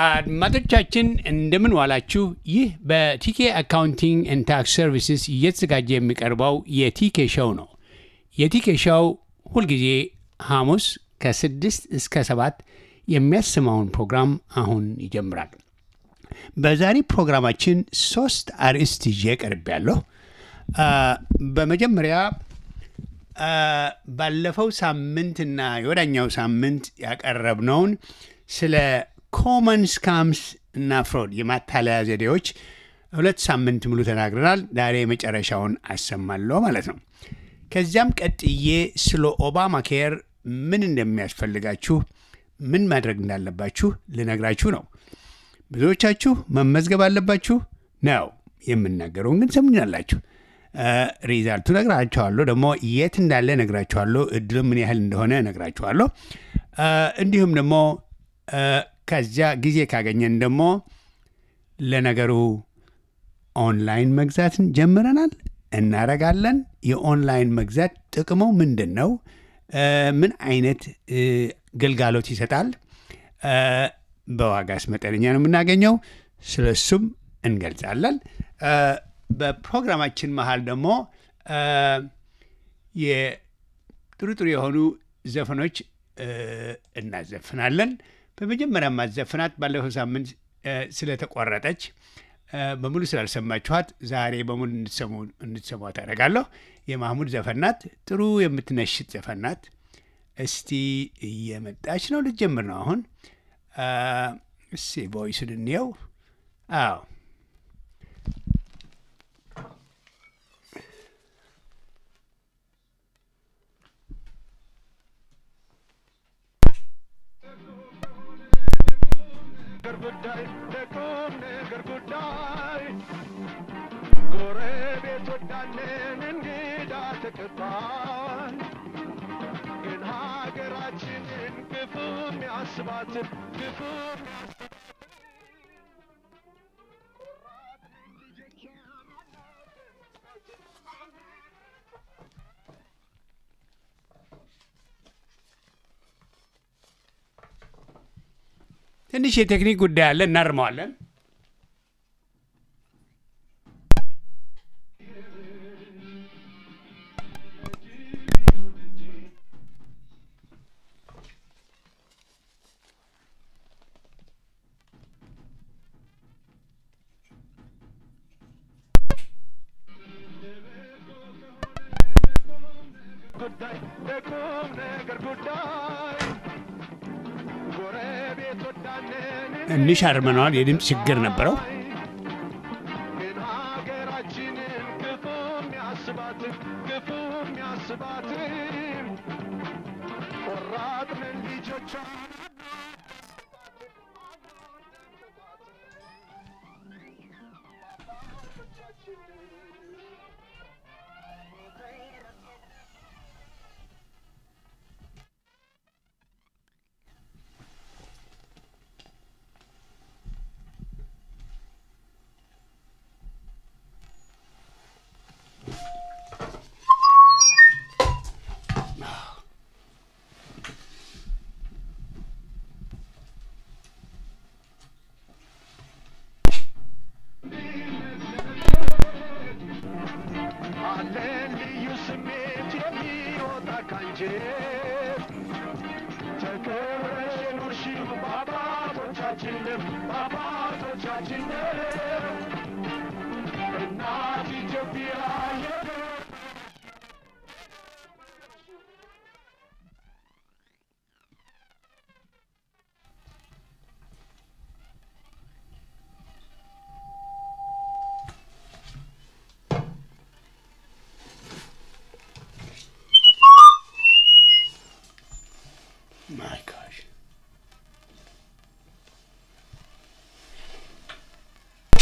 አድማጮቻችን እንደምን ዋላችሁ። ይህ በቲኬ አካውንቲንግ ኤንድ ታክስ ሰርቪስስ እየተዘጋጀ የሚቀርበው የቲኬ ሾው ነው። የቲኬ ሾው ሁልጊዜ ሐሙስ ከ6 እስከ 7 የሚያሰማውን ፕሮግራም አሁን ይጀምራል። በዛሬ ፕሮግራማችን 3 አርዕስት ይዤ ቀርቤያለሁ። በመጀመሪያ ባለፈው ሳምንትና የወዳኛው ሳምንት ያቀረብነውን ስለ ኮመን ስካምስ እና ፍሮድ የማታለያ ዘዴዎች 2 ሳምንት ሙሉ ተናግረናል። ዛሬ መጨረሻውን አሰማለሁ ማለት ነው። ከዚያም ቀጥዬ ስለ ኦባማ ኬር ምን እንደሚያስፈልጋችሁ፣ ምን ማድረግ እንዳለባችሁ ልነግራችሁ ነው። ብዙዎቻችሁ መመዝገብ አለባችሁ ነው የምናገረውን ግን ሰምኛላችሁ። ሪዛልቱ ነግራችኋለሁ፣ ደግሞ የት እንዳለ ነግራችኋለሁ፣ እድሉ ምን ያህል እንደሆነ ነግራችኋለሁ። እንዲሁም ደግሞ ከዚያ ጊዜ ካገኘን ደግሞ ለነገሩ ኦንላይን መግዛትን ጀምረናል፣ እናረጋለን። የኦንላይን መግዛት ጥቅሙ ምንድን ነው? ምን አይነት ግልጋሎት ይሰጣል? በዋጋስ መጠነኛ ነው የምናገኘው? ስለሱም እንገልጻለን። በፕሮግራማችን መሃል ደግሞ የጥሩ ጥሩ የሆኑ ዘፈኖች እናዘፍናለን። በመጀመሪያ ማዘፍናት ባለፈው ሳምንት ስለተቆረጠች በሙሉ ስላልሰማችኋት ዛሬ በሙሉ እንድትሰሟት አደርጋለሁ። የማህሙድ ዘፈናት፣ ጥሩ የምትነሽት ዘፈናት። እስቲ እየመጣች ነው፣ ልትጀምር ነው አሁን። እስቲ ቮይሱን እንየው። አዎ ጉዳይ ለቁም ነገር ጉዳይ ጎረቤት ወዳለን እንግዳ ተቀባይ ግን ሀገራችንን ክፉ የሚያስባትን ክፉ ትንሽ የቴክኒክ ጉዳይ አለ፣ እናርመዋለን። ጉዳይ ለቁም ነገር ጉዳይ ጎረቤት ወዳለን ትንሽ አርመነዋል፣ የድምፅ ችግር ነበረው። ግን ሀገራችንን ክፉ የሚያስባትን ክፉ የሚያስባትን ቆራጥ ነን ልጆቿ አለን ልዩ ስሜት የሚወጣ ካንጀት ተከብረሽ የኖርሽው በአባቶቻችንም እናት ኢትዮጵያ My gosh.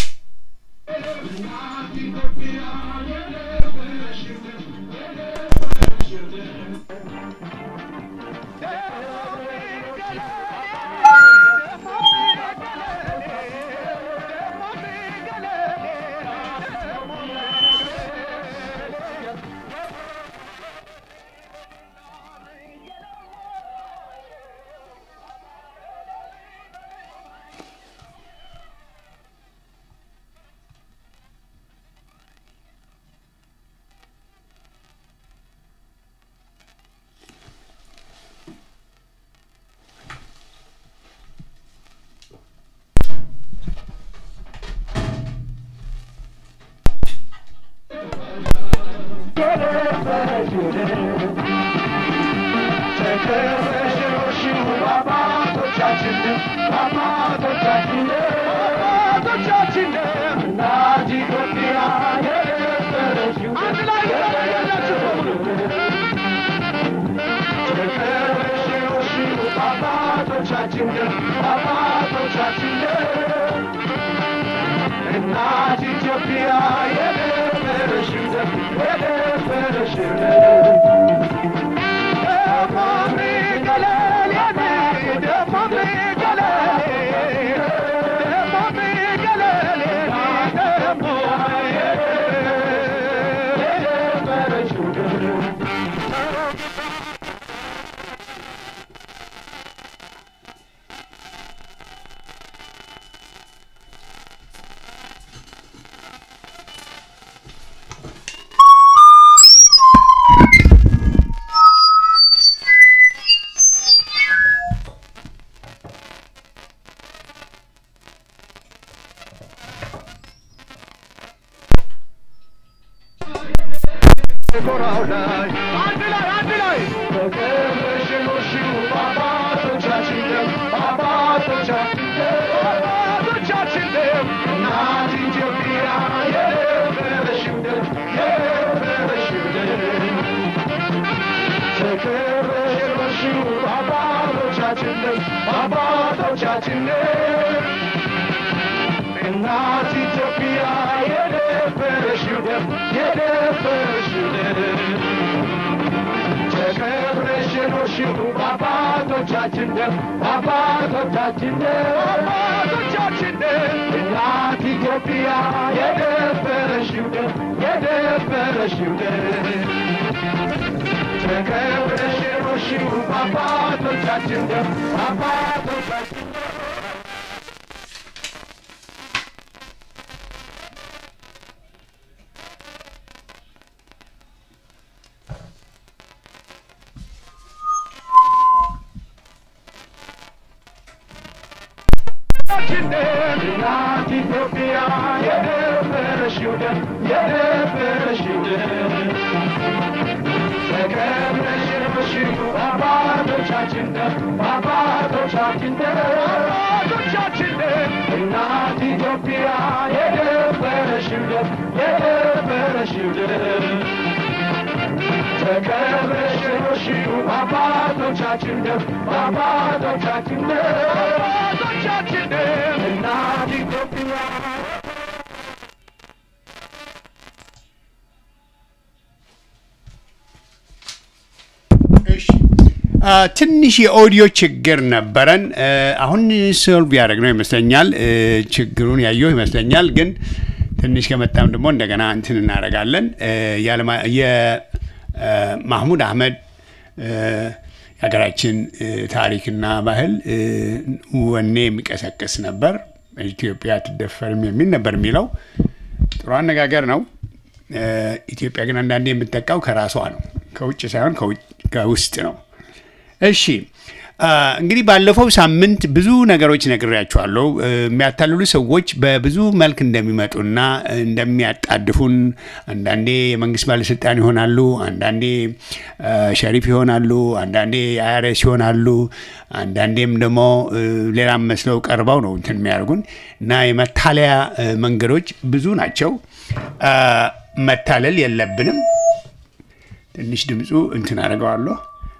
ትንሽ የኦዲዮ ችግር ነበረን። አሁን ሶልቭ ያደረግነው ይመስለኛል። ችግሩን ያየው ይመስለኛል። ግን ትንሽ ከመጣም ደግሞ እንደገና እንትን እናደርጋለን። የማህሙድ አህመድ የሀገራችን ታሪክና ባህል ወኔ የሚቀሰቅስ ነበር። ኢትዮጵያ አትደፈርም የሚል ነበር የሚለው። ጥሩ አነጋገር ነው። ኢትዮጵያ ግን አንዳንዴ የምትጠቃው ከራሷ ነው፣ ከውጭ ሳይሆን ከውስጥ ነው። እሺ እንግዲህ ባለፈው ሳምንት ብዙ ነገሮች ነግሬያቸዋለሁ። የሚያታልሉ ሰዎች በብዙ መልክ እንደሚመጡና እንደሚያጣድፉን፣ አንዳንዴ የመንግስት ባለስልጣን ይሆናሉ፣ አንዳንዴ ሸሪፍ ይሆናሉ፣ አንዳንዴ አይአርኤስ ይሆናሉ፣ አንዳንዴም ደግሞ ሌላም መስለው ቀርበው ነው እንትን የሚያደርጉን እና የመታለያ መንገዶች ብዙ ናቸው። መታለል የለብንም። ትንሽ ድምፁ እንትን አደርገዋለሁ።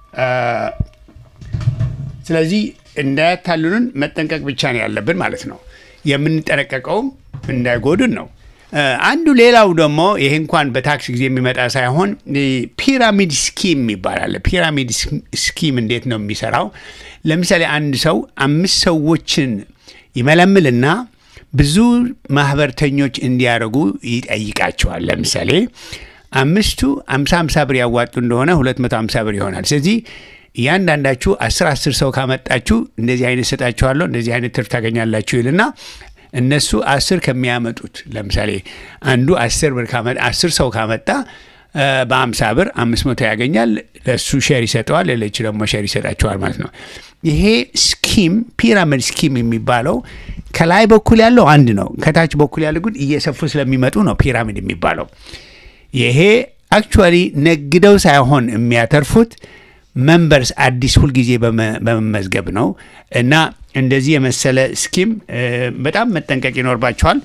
ስለዚህ እንዳያታልሉን መጠንቀቅ ብቻ ነው ያለብን ማለት ነው። የምንጠነቀቀውም እንዳይጎዱን ነው። አንዱ ሌላው ደግሞ ይሄ እንኳን በታክስ ጊዜ የሚመጣ ሳይሆን ፒራሚድ ስኪም ይባላል። ፒራሚድ ስኪም እንዴት ነው የሚሰራው? ለምሳሌ አንድ ሰው 5 ሰዎችን ይመለምልና ብዙ ማህበርተኞች እንዲያደርጉ ይጠይቃቸዋል። ለምሳሌ 5ቱ 50 ብር ያዋጡ እንደሆነ 250 ብር ይሆናል። ስለዚህ እያንዳንዳችሁ 10 ሰው ካመጣችሁ እንደዚህ አይነት ሰጣችኋለሁ፣ እንደዚህ አይነት ትርፍ ታገኛላችሁ ይልና እነሱ 10 ከሚያመጡት ለምሳሌ አንዱ 10 ብር ካመጣ 10 ሰው ካመጣ በ50 ብር 500 ያገኛል። ለሱ ሼር ይሰጠዋል፣ ለሌሎች ደግሞ ሼር ይሰጣቸዋል ማለት ነው። ይሄ ስኪም ፒራሚድ ስኪም የሚባለው ከላይ በኩል ያለው አንድ ነው፣ ከታች በኩል ያለው ግን እየሰፉ ስለሚመጡ ነው ፒራሚድ የሚባለው። ይሄ አክቹዋሊ ነግደው ሳይሆን የሚያተርፉት መንበርስ አዲስ ሁልጊዜ በመመዝገብ ነው። እና እንደዚህ የመሰለ ስኪም በጣም መጠንቀቅ ይኖርባቸዋል።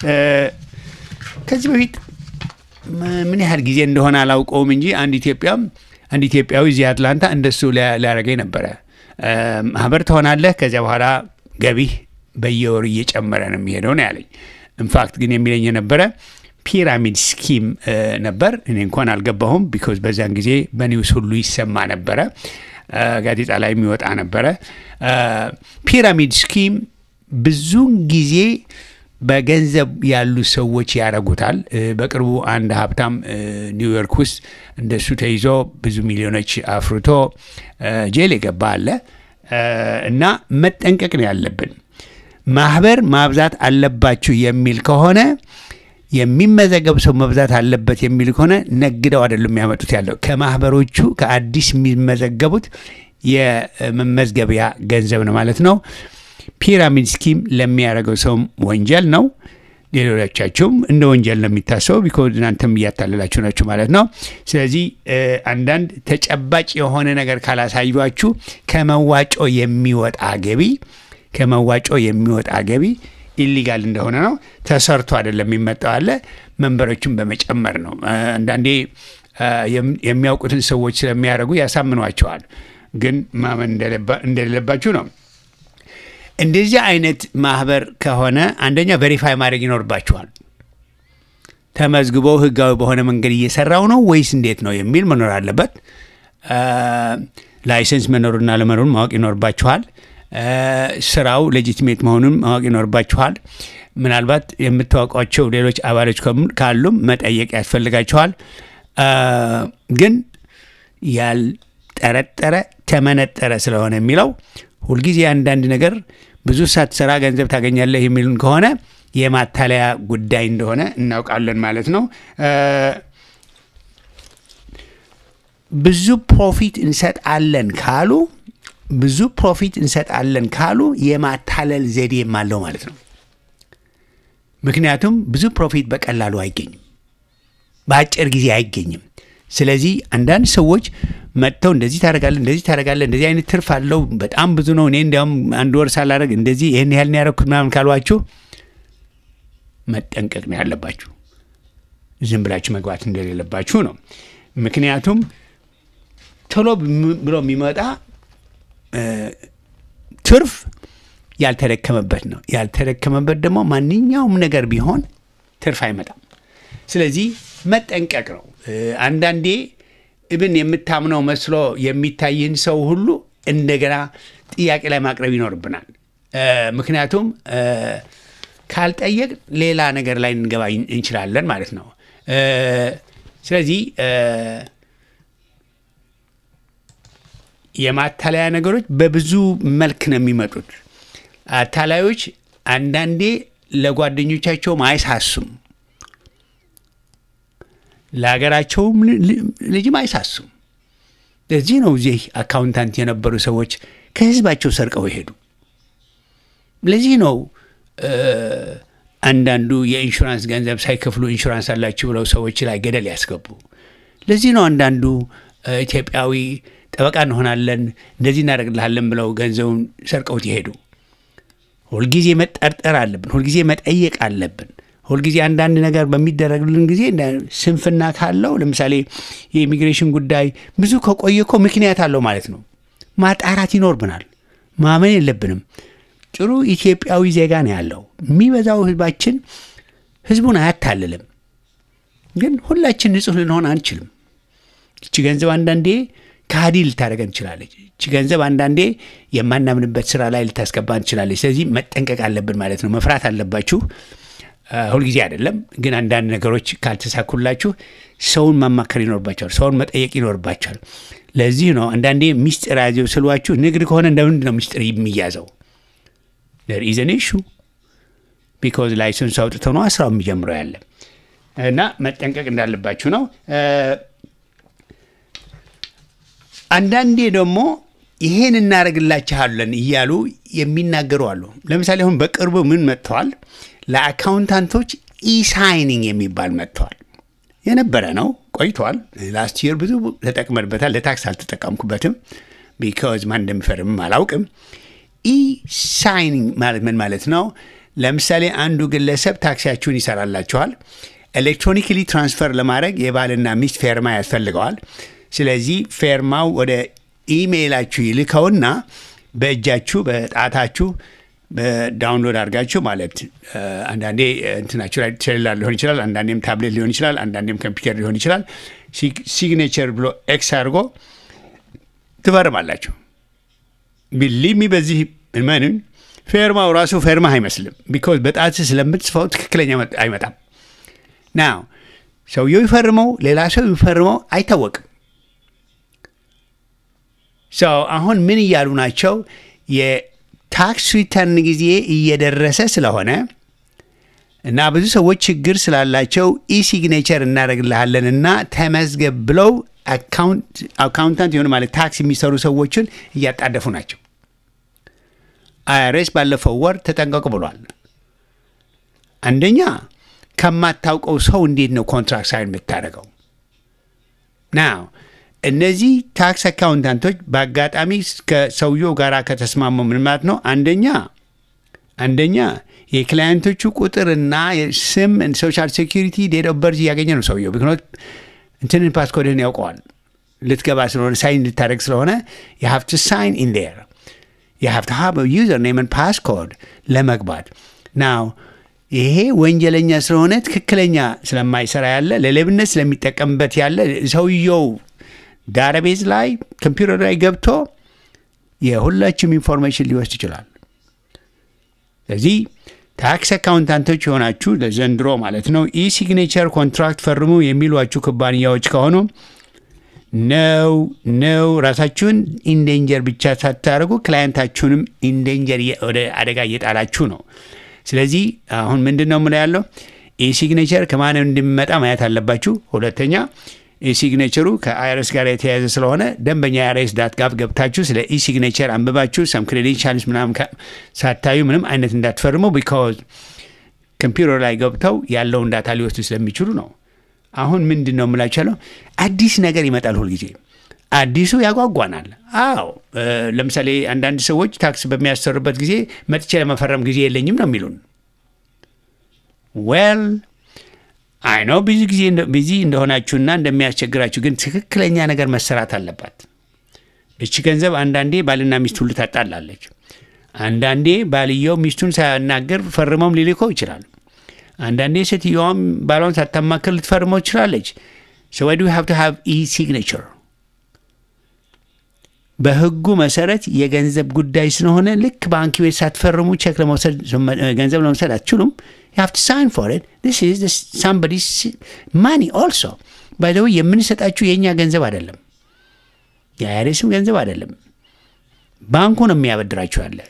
ከዚህ በፊት ምን ያህል ጊዜ እንደሆነ አላውቀውም እንጂ አንድ ኢትዮጵያዊ እዚህ አትላንታ እንደሱ ሊያደርገኝ ነበረ። ማህበር ትሆናለህ፣ ከዚያ በኋላ ገቢህ በየወሩ እየጨመረ ነው የሚሄደው ነው ያለኝ። ኢንፋክት ግን የሚለኝ የነበረ ፒራሚድ ስኪም ነበር። እኔ እንኳን አልገባሁም፣ ቢኮዝ በዛን ጊዜ በኒውስ ሁሉ ይሰማ ነበረ፣ ጋዜጣ ላይ የሚወጣ ነበረ። ፒራሚድ ስኪም ብዙውን ጊዜ በገንዘብ ያሉ ሰዎች ያደርጉታል። በቅርቡ አንድ ሀብታም ኒውዮርክ ውስጥ እንደሱ ተይዞ ብዙ ሚሊዮኖች አፍርቶ ጄል የገባ አለ። እና መጠንቀቅ ነው ያለብን። ማህበር ማብዛት አለባችሁ የሚል ከሆነ የሚመዘገብ ሰው መብዛት አለበት የሚል ከሆነ ነግደው አይደለም የሚያመጡት ያለው ከማህበሮቹ ከአዲስ የሚመዘገቡት የመመዝገቢያ ገንዘብ ነው ማለት ነው። ፒራሚድ ስኪም ለሚያደርገው ሰው ወንጀል ነው። ሌሎቻቸውም እንደ ወንጀል ነው የሚታሰበው፣ ቢኮዝ እናንተም እያታለላችሁ ናችሁ ማለት ነው። ስለዚህ አንዳንድ ተጨባጭ የሆነ ነገር ካላሳዩአችሁ ከመዋጮ የሚወጣ ገቢ ኢሊጋል እንደሆነ ነው። ተሰርቶ አይደለም የሚመጣው አለ። መንበሮችን በመጨመር ነው። አንዳንዴ የሚያውቁትን ሰዎች ስለሚያደርጉ ያሳምኗቸዋል፣ ግን ማመን እንደሌለባችሁ ነው። እንደዚህ አይነት ማህበር ከሆነ አንደኛ ቬሪፋይ ማድረግ ይኖርባችኋል። ተመዝግቦ ህጋዊ በሆነ መንገድ እየሰራው ነው ወይስ እንዴት ነው የሚል መኖር አለበት። ላይሰንስ መኖሩና ለመኖሩን ማወቅ ይኖርባችኋል። ስራው ሌጂቲሜት መሆኑን ማወቅ ይኖርባችኋል። ምናልባት የምታውቋቸው ሌሎች አባሎች ካሉም መጠየቅ ያስፈልጋችኋል። ግን ያልጠረጠረ ተመነጠረ ስለሆነ የሚለው ሁልጊዜ አንዳንድ ነገር ብዙ ሳትሰራ ገንዘብ ታገኛለህ የሚሉን ከሆነ የማታለያ ጉዳይ እንደሆነ እናውቃለን ማለት ነው። ብዙ ፕሮፊት እንሰጣለን ካሉ የማታለል ዘዴም አለው ማለት ነው። ምክንያቱም ብዙ ፕሮፊት በቀላሉ አይገኝም፣ በአጭር ጊዜ አይገኝም። ስለዚህ አንዳንድ ሰዎች መጥተው እንደዚህ ታደርጋለህ፣ እንደዚህ አይነት ትርፍ አለው፣ በጣም ብዙ ነው፣ እኔ እንዲያውም አንድ ወር ሳላደርግ እንደዚህ ይህን ያህል ያደረግኩት ምናምን ካሏችሁ መጠንቀቅ ነው ያለባችሁ። ዝም ብላችሁ መግባት እንደሌለባችሁ ነው። ምክንያቱም ቶሎ ብሎ የሚመጣ ትርፍ ያልተደከመበት ነው። ያልተደከመበት ደግሞ ማንኛውም ነገር ቢሆን ትርፍ አይመጣም። ስለዚህ መጠንቀቅ ነው። አንዳንዴ ኢብን የምታምነው መስሎ የሚታይህን ሰው ሁሉ እንደገና ጥያቄ ላይ ማቅረብ ይኖርብናል። ምክንያቱም ካልጠየቅ ሌላ ነገር ላይ እንገባ እንችላለን ማለት ነው። ስለዚህ የማታለያ ነገሮች በብዙ መልክ ነው የሚመጡት። አታላዮች አንዳንዴ ለጓደኞቻቸውም አይሳሱም፣ ለሀገራቸውም ልጅም አይሳሱም። ለዚህ ነው እዚህ አካውንታንት የነበሩ ሰዎች ከህዝባቸው ሰርቀው ይሄዱ። ለዚህ ነው አንዳንዱ የኢንሹራንስ ገንዘብ ሳይከፍሉ ኢንሹራንስ አላችሁ ብለው ሰዎች ላይ ገደል ያስገቡ። ለዚህ ነው አንዳንዱ ኢትዮጵያዊ ጠበቃ እንሆናለን እንደዚህ እናደርግልሃለን ብለው ገንዘቡን ሰርቀውት ይሄዱ። ሁልጊዜ መጠርጠር አለብን፣ ሁልጊዜ መጠየቅ አለብን። ሁልጊዜ አንዳንድ ነገር በሚደረግልን ጊዜ ስንፍና ካለው፣ ለምሳሌ የኢሚግሬሽን ጉዳይ ብዙ ከቆየ እኮ ምክንያት አለው ማለት ነው። ማጣራት ይኖርብናል። ማመን የለብንም። ጥሩ ኢትዮጵያዊ ዜጋ ነው ያለው። የሚበዛው ህዝባችን ህዝቡን አያታልልም። ግን ሁላችን ንጹህ ልንሆን አንችልም። እቺ ገንዘብ አንዳንዴ ካዲ ልታደርገን እንችላለች። እቺ ገንዘብ አንዳንዴ የማናምንበት ስራ ላይ ልታስገባ እንችላለች። ስለዚህ መጠንቀቅ አለብን ማለት ነው። መፍራት አለባችሁ። ሁልጊዜ አይደለም ግን አንዳንድ ነገሮች ካልተሳኩላችሁ ሰውን ማማከር ይኖርባቸዋል። ሰውን መጠየቅ ይኖርባቸዋል። ለዚህ ነው አንዳንዴ ሚስጥር ያዘው ስሏችሁ ንግድ ከሆነ እንደምንድን ነው ሚስጥር የሚያዘው? there is an issue because ላይሰንስ አውጥተው ነው ስራው የሚጀምረው ያለ እና መጠንቀቅ እንዳለባችሁ ነው። አንዳንዴ ደግሞ ይሄን እናደርግላችኋለን እያሉ የሚናገሩ አሉ። ለምሳሌ አሁን በቅርቡ ምን መጥተዋል? ለአካውንታንቶች ኢሳይኒንግ የሚባል መጥተዋል። የነበረ ነው ቆይቷል። ላስት ይር ብዙ ተጠቅመንበታል። ለታክስ አልተጠቀምኩበትም፣ ቢካዝ ማን እንደሚፈርምም አላውቅም። ኢ ሳይኒንግ ማለት ምን ማለት ነው? ለምሳሌ አንዱ ግለሰብ ታክሲያችሁን ይሰራላችኋል። ኤሌክትሮኒክሊ ትራንስፈር ለማድረግ የባልና ሚስት ፌርማ ያስፈልገዋል። ስለዚህ ፌርማው ወደ ኢሜይላችሁ ይልከውና በእጃችሁ በጣታችሁ በዳውንሎድ አድርጋችሁ ማለት አንዳንዴ እንትናችሁ ላይ ሴሉላር ሊሆን ይችላል፣ አንዳንዴም ታብሌት ሊሆን ይችላል፣ አንዳንዴም ኮምፒውተር ሊሆን ይችላል። ሲግኔቸር ብሎ ኤክስ አድርጎ ትፈርማላችሁ። ቢሊሚ በዚህ እመኑኝ ፌርማው ራሱ ፌርማ አይመስልም። ቢኮዝ በጣት ስለምትጽፈው ትክክለኛ አይመጣም። ናው ሰውየው ይፈርመው ሌላ ሰው ይፈርመው አይታወቅም። ሰው አሁን ምን እያሉ ናቸው? የታክስ ሪተርን ጊዜ እየደረሰ ስለሆነ እና ብዙ ሰዎች ችግር ስላላቸው ኢሲግኔቸር እናደርግልሃለን እና ተመዝገብ ብለው አካውንታንት የሆነ ማለት ታክስ የሚሰሩ ሰዎችን እያጣደፉ ናቸው። አይአርኤስ ባለፈው ወር ተጠንቀቁ ብሏል። አንደኛ ከማታውቀው ሰው እንዴት ነው ኮንትራክት ሳይን የምታደርገው? ናው እነዚህ ታክስ አካውንታንቶች በአጋጣሚ ከሰውየው ጋር ከተስማሙ ምን ማለት ነው? አንደኛ የክላየንቶቹ ቁጥርና ስም፣ ሶሻል ሴኪሪቲ፣ ዴት ኦፍ በርዝ እያገኘ ነው ሰውየው። ምክንያት እንትንን ፓስኮድህን ያውቀዋል። ልትገባ ስለሆነ ሳይን ልታደረግ ስለሆነ you have to sign in there. you have to have a username and passcode ለመግባት ናው ይሄ ወንጀለኛ ስለሆነ ትክክለኛ ስለማይሰራ ያለ ለሌብነት ስለሚጠቀምበት ያለ ሰውየው ዳታቤዝ ላይ ኮምፒውተር ላይ ገብቶ የሁላችሁም ኢንፎርሜሽን ሊወስድ ይችላል። ስለዚህ ታክስ አካውንታንቶች የሆናችሁ ለዘንድሮ ማለት ነው ኢሲግኔቸር ኮንትራክት ፈርሙ የሚሏችሁ ኩባንያዎች ከሆኑ ነው ራሳችሁን ኢንዴንጀር ብቻ ሳታደርጉ ክላየንታችሁንም ኢንዴንጀር ወደ አደጋ እየጣላችሁ ነው። ስለዚህ አሁን ምንድን ነው ምን ያለው ኢሲግኔቸር ከማን እንደሚመጣ ማየት አለባችሁ። ሁለተኛ ኢሲግኔቸሩ ከአይአርኤስ ጋር የተያያዘ ስለሆነ ደንበኛ IRS.gov ገብታችሁ ስለ ኢሲግኔቸር አንብባችሁ ሰም ክሬዴንሻልስ ምናምን ሳታዩ ምንም አይነት እንዳትፈርሙ። ቢካዝ ኮምፒውተር ላይ ገብተው ያለውን ዳታ ሊወስዱ ስለሚችሉ ነው። አሁን ምንድን ነው የምላችኋለሁ፣ አዲስ ነገር ይመጣል ሁልጊዜ። አዲሱ ያጓጓናል። አዎ ለምሳሌ አንዳንድ ሰዎች ታክስ በሚያሰሩበት ጊዜ መጥቼ ለመፈረም ጊዜ የለኝም ነው የሚሉን። ዌል አይ ነው ቢዚ እንደሆናችሁና እንደሚያስቸግራችሁ፣ ግን ትክክለኛ ነገር መሰራት አለባት። እቺ ገንዘብ አንዳንዴ ባልና ሚስት ሁሉ ታጣላለች። አንዳንዴ ባልየው ሚስቱን ሳያናገር ፈርመውም ሊልከው ይችላል። አንዳንዴ ሴትዮዋም ባሏን ሳታማክር ልትፈርመው ይችላለች። so why do we have to have e-signature? በህጉ መሰረት የገንዘብ ጉዳይ ስለሆነ ልክ ባንክ ቤት ሳትፈርሙ ቼክ ለመውሰድ ገንዘብ ለመውሰድ አትችሉም። you have to sign for it. this is somebody's money also. by the way የምንሰጣችሁ የኛ ገንዘብ አይደለም፣ የአይአርኤስም ገንዘብ አይደለም። ባንኩ ነው የሚያበድራችሁ ያለ።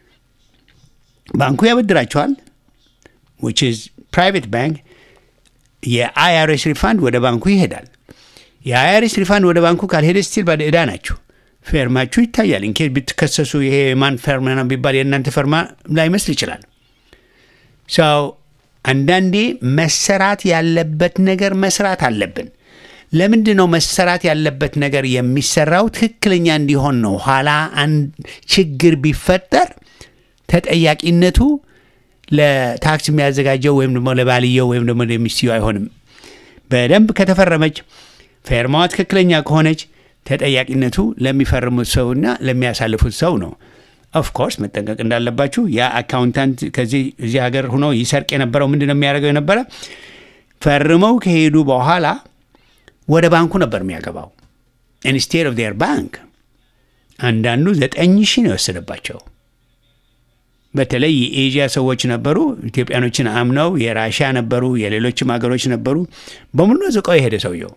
ባንኩ ያበድራችኋል which is private bank። የአይአርኤስ ሪፋንድ ወደ ባንኩ ይሄዳል። የአይአርኤስ ሪፋንድ ወደ ባንኩ ካልሄደ ስቲል ባለ ዕዳ ናችሁ። ፌርማችሁ ይታያል። እንኬት ብትከሰሱ ይሄ ማን ፈርማ ነው ቢባል የእናንተ ፈርማ ላይመስል ይችላል። ሰው አንዳንዴ መሰራት ያለበት ነገር መስራት አለብን። ለምንድን ነው መሰራት ያለበት ነገር የሚሰራው? ትክክለኛ እንዲሆን ነው። ኋላ አንድ ችግር ቢፈጠር ተጠያቂነቱ ለታክስ የሚያዘጋጀው ወይም ደግሞ ለባልየው ወይም ደግሞ ለሚስትየው አይሆንም። በደንብ ከተፈረመች ፌርማዋ ትክክለኛ ከሆነች ተጠያቂነቱ ለሚፈርሙት ሰውና ለሚያሳልፉት ሰው ነው። ኦፍ ኮርስ መጠንቀቅ እንዳለባችሁ። ያ አካውንታንት እዚህ ሀገር ሆኖ ይሰርቅ የነበረው ምንድን ነው የሚያደርገው የነበረ? ፈርመው ከሄዱ በኋላ ወደ ባንኩ ነበር የሚያገባው ኢንስቴድ ኦፍ ዴር ባንክ። አንዳንዱ 9,000 ነው የወሰደባቸው። በተለይ የኤዥያ ሰዎች ነበሩ። ኢትዮጵያኖችን አምነው የራሽያ ነበሩ፣ የሌሎችም ሀገሮች ነበሩ። በሙሉ ዝቀው የሄደ ሰውየው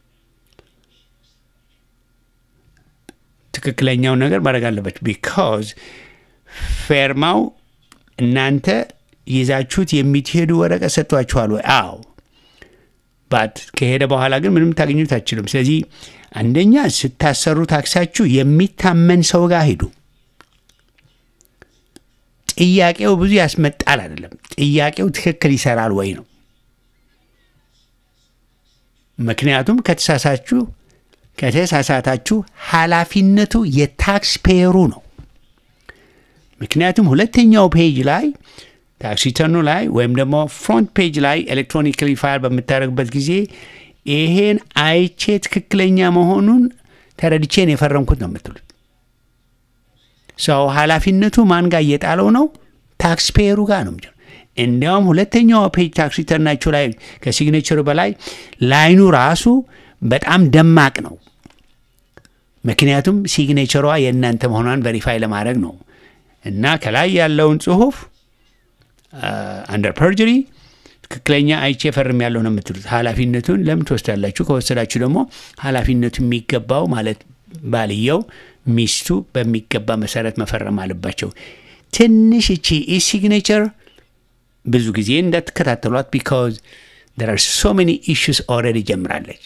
ትክክለኛውን ነገር ማድረግ አለበት። ቢካዝ ፌርማው እናንተ ይዛችሁት የሚትሄዱ ወረቀት ሰጥቷችኋል ወይ? አዎ። ባት ከሄደ በኋላ ግን ምንም ታገኙት አትችሉም። ስለዚህ አንደኛ ስታሰሩ ታክሳችሁ የሚታመን ሰው ጋር ሂዱ። ጥያቄው ብዙ ያስመጣል አይደለም፣ ጥያቄው ትክክል ይሰራል ወይ ነው። ምክንያቱም ከተሳሳታችሁ ኃላፊነቱ የታክስ ፔየሩ ነው። ምክንያቱም ሁለተኛው ፔጅ ላይ ታክስ ሪተርኑ ላይ ወይም ደግሞ ፍሮንት ፔጅ ላይ ኤሌክትሮኒካሊ ፋይል በምታደርግበት ጊዜ ይሄን አይቼ ትክክለኛ መሆኑን ተረድቼን የፈረምኩት ነው የምትሉት። ሰው ኃላፊነቱ ማን ጋር እየጣለው ነው? ታክስ ፔየሩ ጋር ነው። እንዲያውም ሁለተኛው ፔጅ ታክስ ሪተርናችሁ ላይ ከሲግኔቸሩ በላይ ላይኑ ራሱ በጣም ደማቅ ነው። ምክንያቱም ሲግኔቸሯ የእናንተ መሆኗን ቬሪፋይ ለማድረግ ነው። እና ከላይ ያለውን ጽሁፍ አንደር ፐርጀሪ ትክክለኛ አይቼ ፈርም ያለው ነው የምትሉት። ኃላፊነቱን ለምን ትወስዳላችሁ? ከወሰዳችሁ ደግሞ ኃላፊነቱ የሚገባው ማለት ባልየው ሚስቱ በሚገባ መሰረት መፈረም አለባቸው። ትንሽ እቺ ሲግኔቸር ብዙ ጊዜ እንዳትከታተሏት ቢካዝ there are so many issues already ጀምራለች።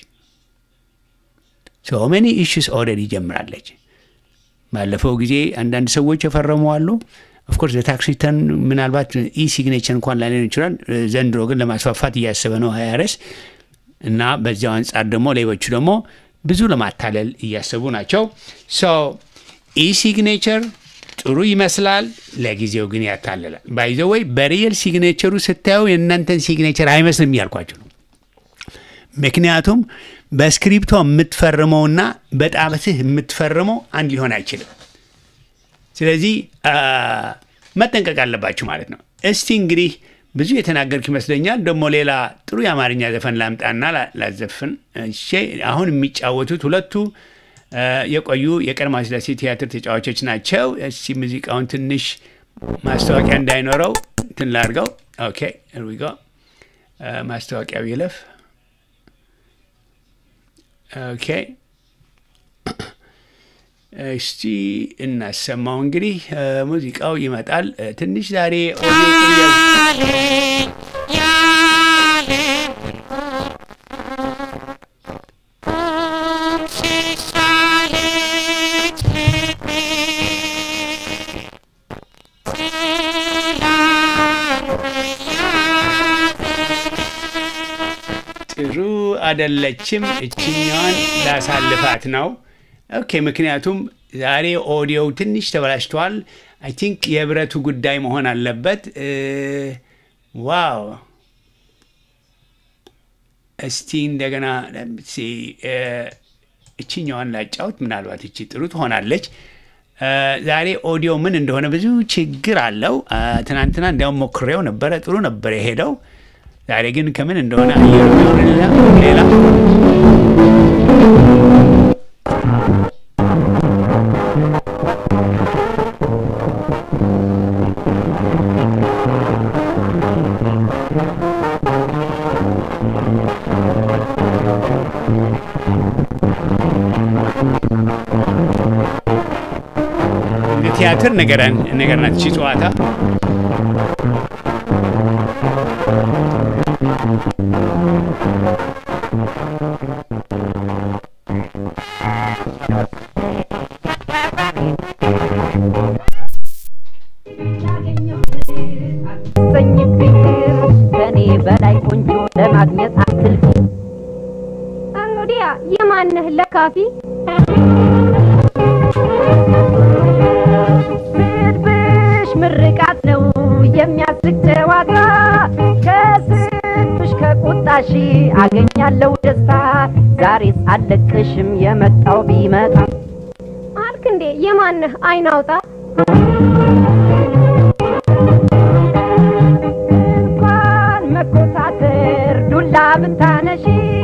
ጀምራለች። ባለፈው ጊዜ አንዳንድ ሰዎች የፈረሙ አሉ። ኦፍኮርስ የታክስ ሪተርን ምናልባት ሲግኔቸር እንኳን ላይኖር ይችላል። ዘንድሮ ግን ለማስፋፋት እያሰበ ነው IRS እና በዚያው አንጻር ደግሞ ሌቦቹ ደግሞ ብዙ ለማታለል እያሰቡ ናቸው። ሲግኔቸር ጥሩ ይመስላል፣ ለጊዜው ግን ያታልላል። ባይ ዘ ወይ በሪየል ሲግኔቸሩ ስታዩ የእናንተን ሲግኔቸር አይመስልም እያልኳቸው ነው። ምክንያቱም በስክሪፕቶ የምትፈርመውና በጣትህ የምትፈርመው አንድ ሊሆን አይችልም። ስለዚህ መጠንቀቅ አለባችሁ ማለት ነው። እስቲ እንግዲህ ብዙ የተናገርኩ ይመስለኛል። ደግሞ ሌላ ጥሩ የአማርኛ ዘፈን ላምጣና ላዘፍን። አሁን የሚጫወቱት ሁለቱ የቆዩ የቀድሞ ሥላሴ ቲያትር ተጫዋቾች ናቸው። እስቲ ሙዚቃውን ትንሽ ማስታወቂያ እንዳይኖረው እንትን ላድርገው። ኦኬ here we go። ማስታወቂያው ይለፍ። ኦኬ እስቲ እናሰማው እንግዲህ ሙዚቃው ይመጣል። ትንሽ ዛሬ ጥሩ አይደለችም። እችኛዋን ላሳልፋት ነው። ኦኬ ምክንያቱም ዛሬ ኦዲዮው ትንሽ ተበላሽቷል። አይ ቲንክ የብረቱ ጉዳይ መሆን አለበት። ዋው እስቲ እንደገና እችኛዋን ላጫውት። ምናልባት እቺ ጥሩ ትሆናለች። ዛሬ ኦዲዮ ምን እንደሆነ ብዙ ችግር አለው። ትናንትና እንዲያውም ሞክሬው ነበረ፣ ጥሩ ነበር የሄደው። ዛሬ ግን ከምን እንደሆነ አየሩ ሌላ ቲያትር ነገር ናት እቺ ጨዋታ። ከኔ በላይ ቆንጆ ለማግኘት አትልፊ። እንግዲያ የማንህ ለካፊ ብሽ ምርቃት ነው የሚያስቅ ጨዋታ። ከስብሽ ከቁጣሽ አገኛለሁ ደስታ። ዛሬስ አለቅሽም የመጣው ቢመጣ። አልክ እንዴ የማንህ አይን አውጣ። እንኳን መኮሳተር ዱላ ብታነሺ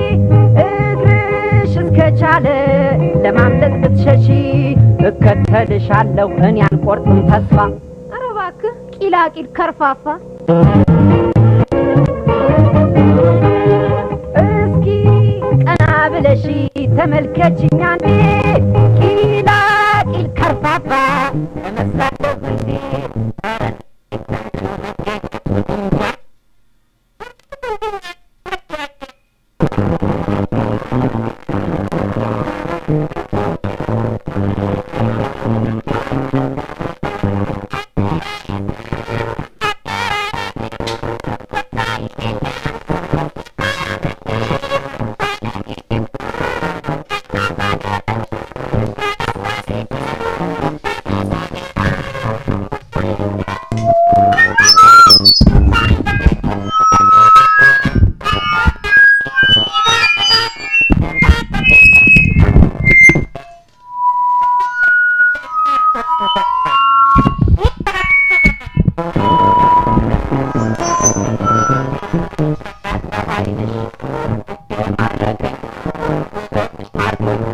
እግርሽ እስከቻለ ለማምለጥ ብትሸሺ እከተልሻለሁ እኔ አልቆርጥም ተስፋ። ኧረ እባክህ ቂላቂል ከርፋፋ። እስኪ ቀና ብለሽ ተመልከችኝ አንዴ ቂላቂል ከርፋፋ እመስላለሁ እንዴ?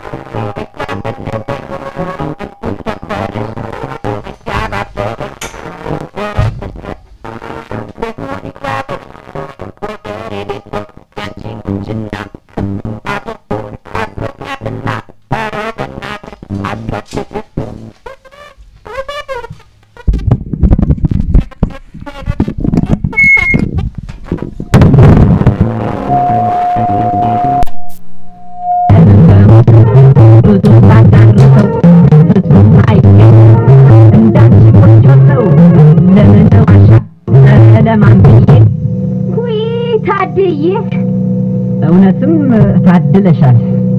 እውነትም ታድለሻል።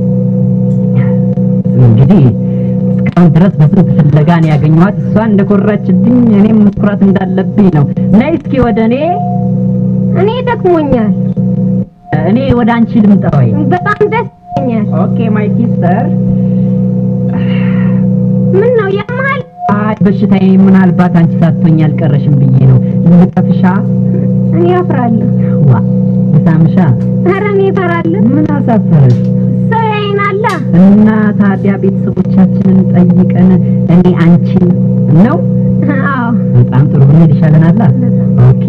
እንግዲህ እስካሁን ድረስ በስንት ፍለጋን ያገኘኋት እሷ እንደኮራችብኝ እኔም መኩራት እንዳለብኝ ነው። ነይ እስኪ ወደ እኔ ደክሞኛል። እኔ ወደ አንቺ ልምጣ ወይ? በጣም ደስ ይለኛል። ኦኬ ማይ ሲስተር። ምን ነው ያማል? አይ በሽታዬ ምናልባት አንቺ ሳትሆኝ አልቀረሽም ብዬ ነው። ልምጣፍሻ? እኔ አፍራለሁ። ዋ ሳምሻ? ኧረ እኔ እፈራለሁ። ምን አሳፈረሽ? ሰው ያይናላ። እና ታዲያ ቤተሰቦቻችንን ጠይቀን እኔ አንቺን ነው? አዎ በጣም ጥሩ። ብንሄድ ይሻለናል። ኦኬ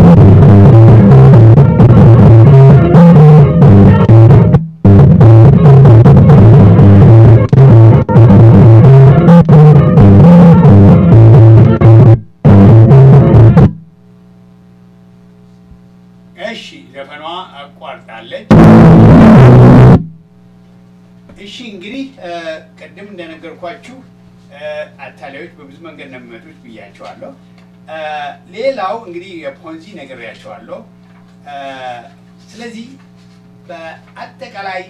እሺ ዘፈኗ አቋርጣለች። እሺ እንግዲህ ቅድም እንደነገርኳችሁ አታላዮች በብዙ መንገድ ነው የሚመጡት ብያቸዋለሁ። ሌላው እንግዲህ የፖንዚ ነግሬያቸዋለሁ። ስለዚህ በአጠቃላይ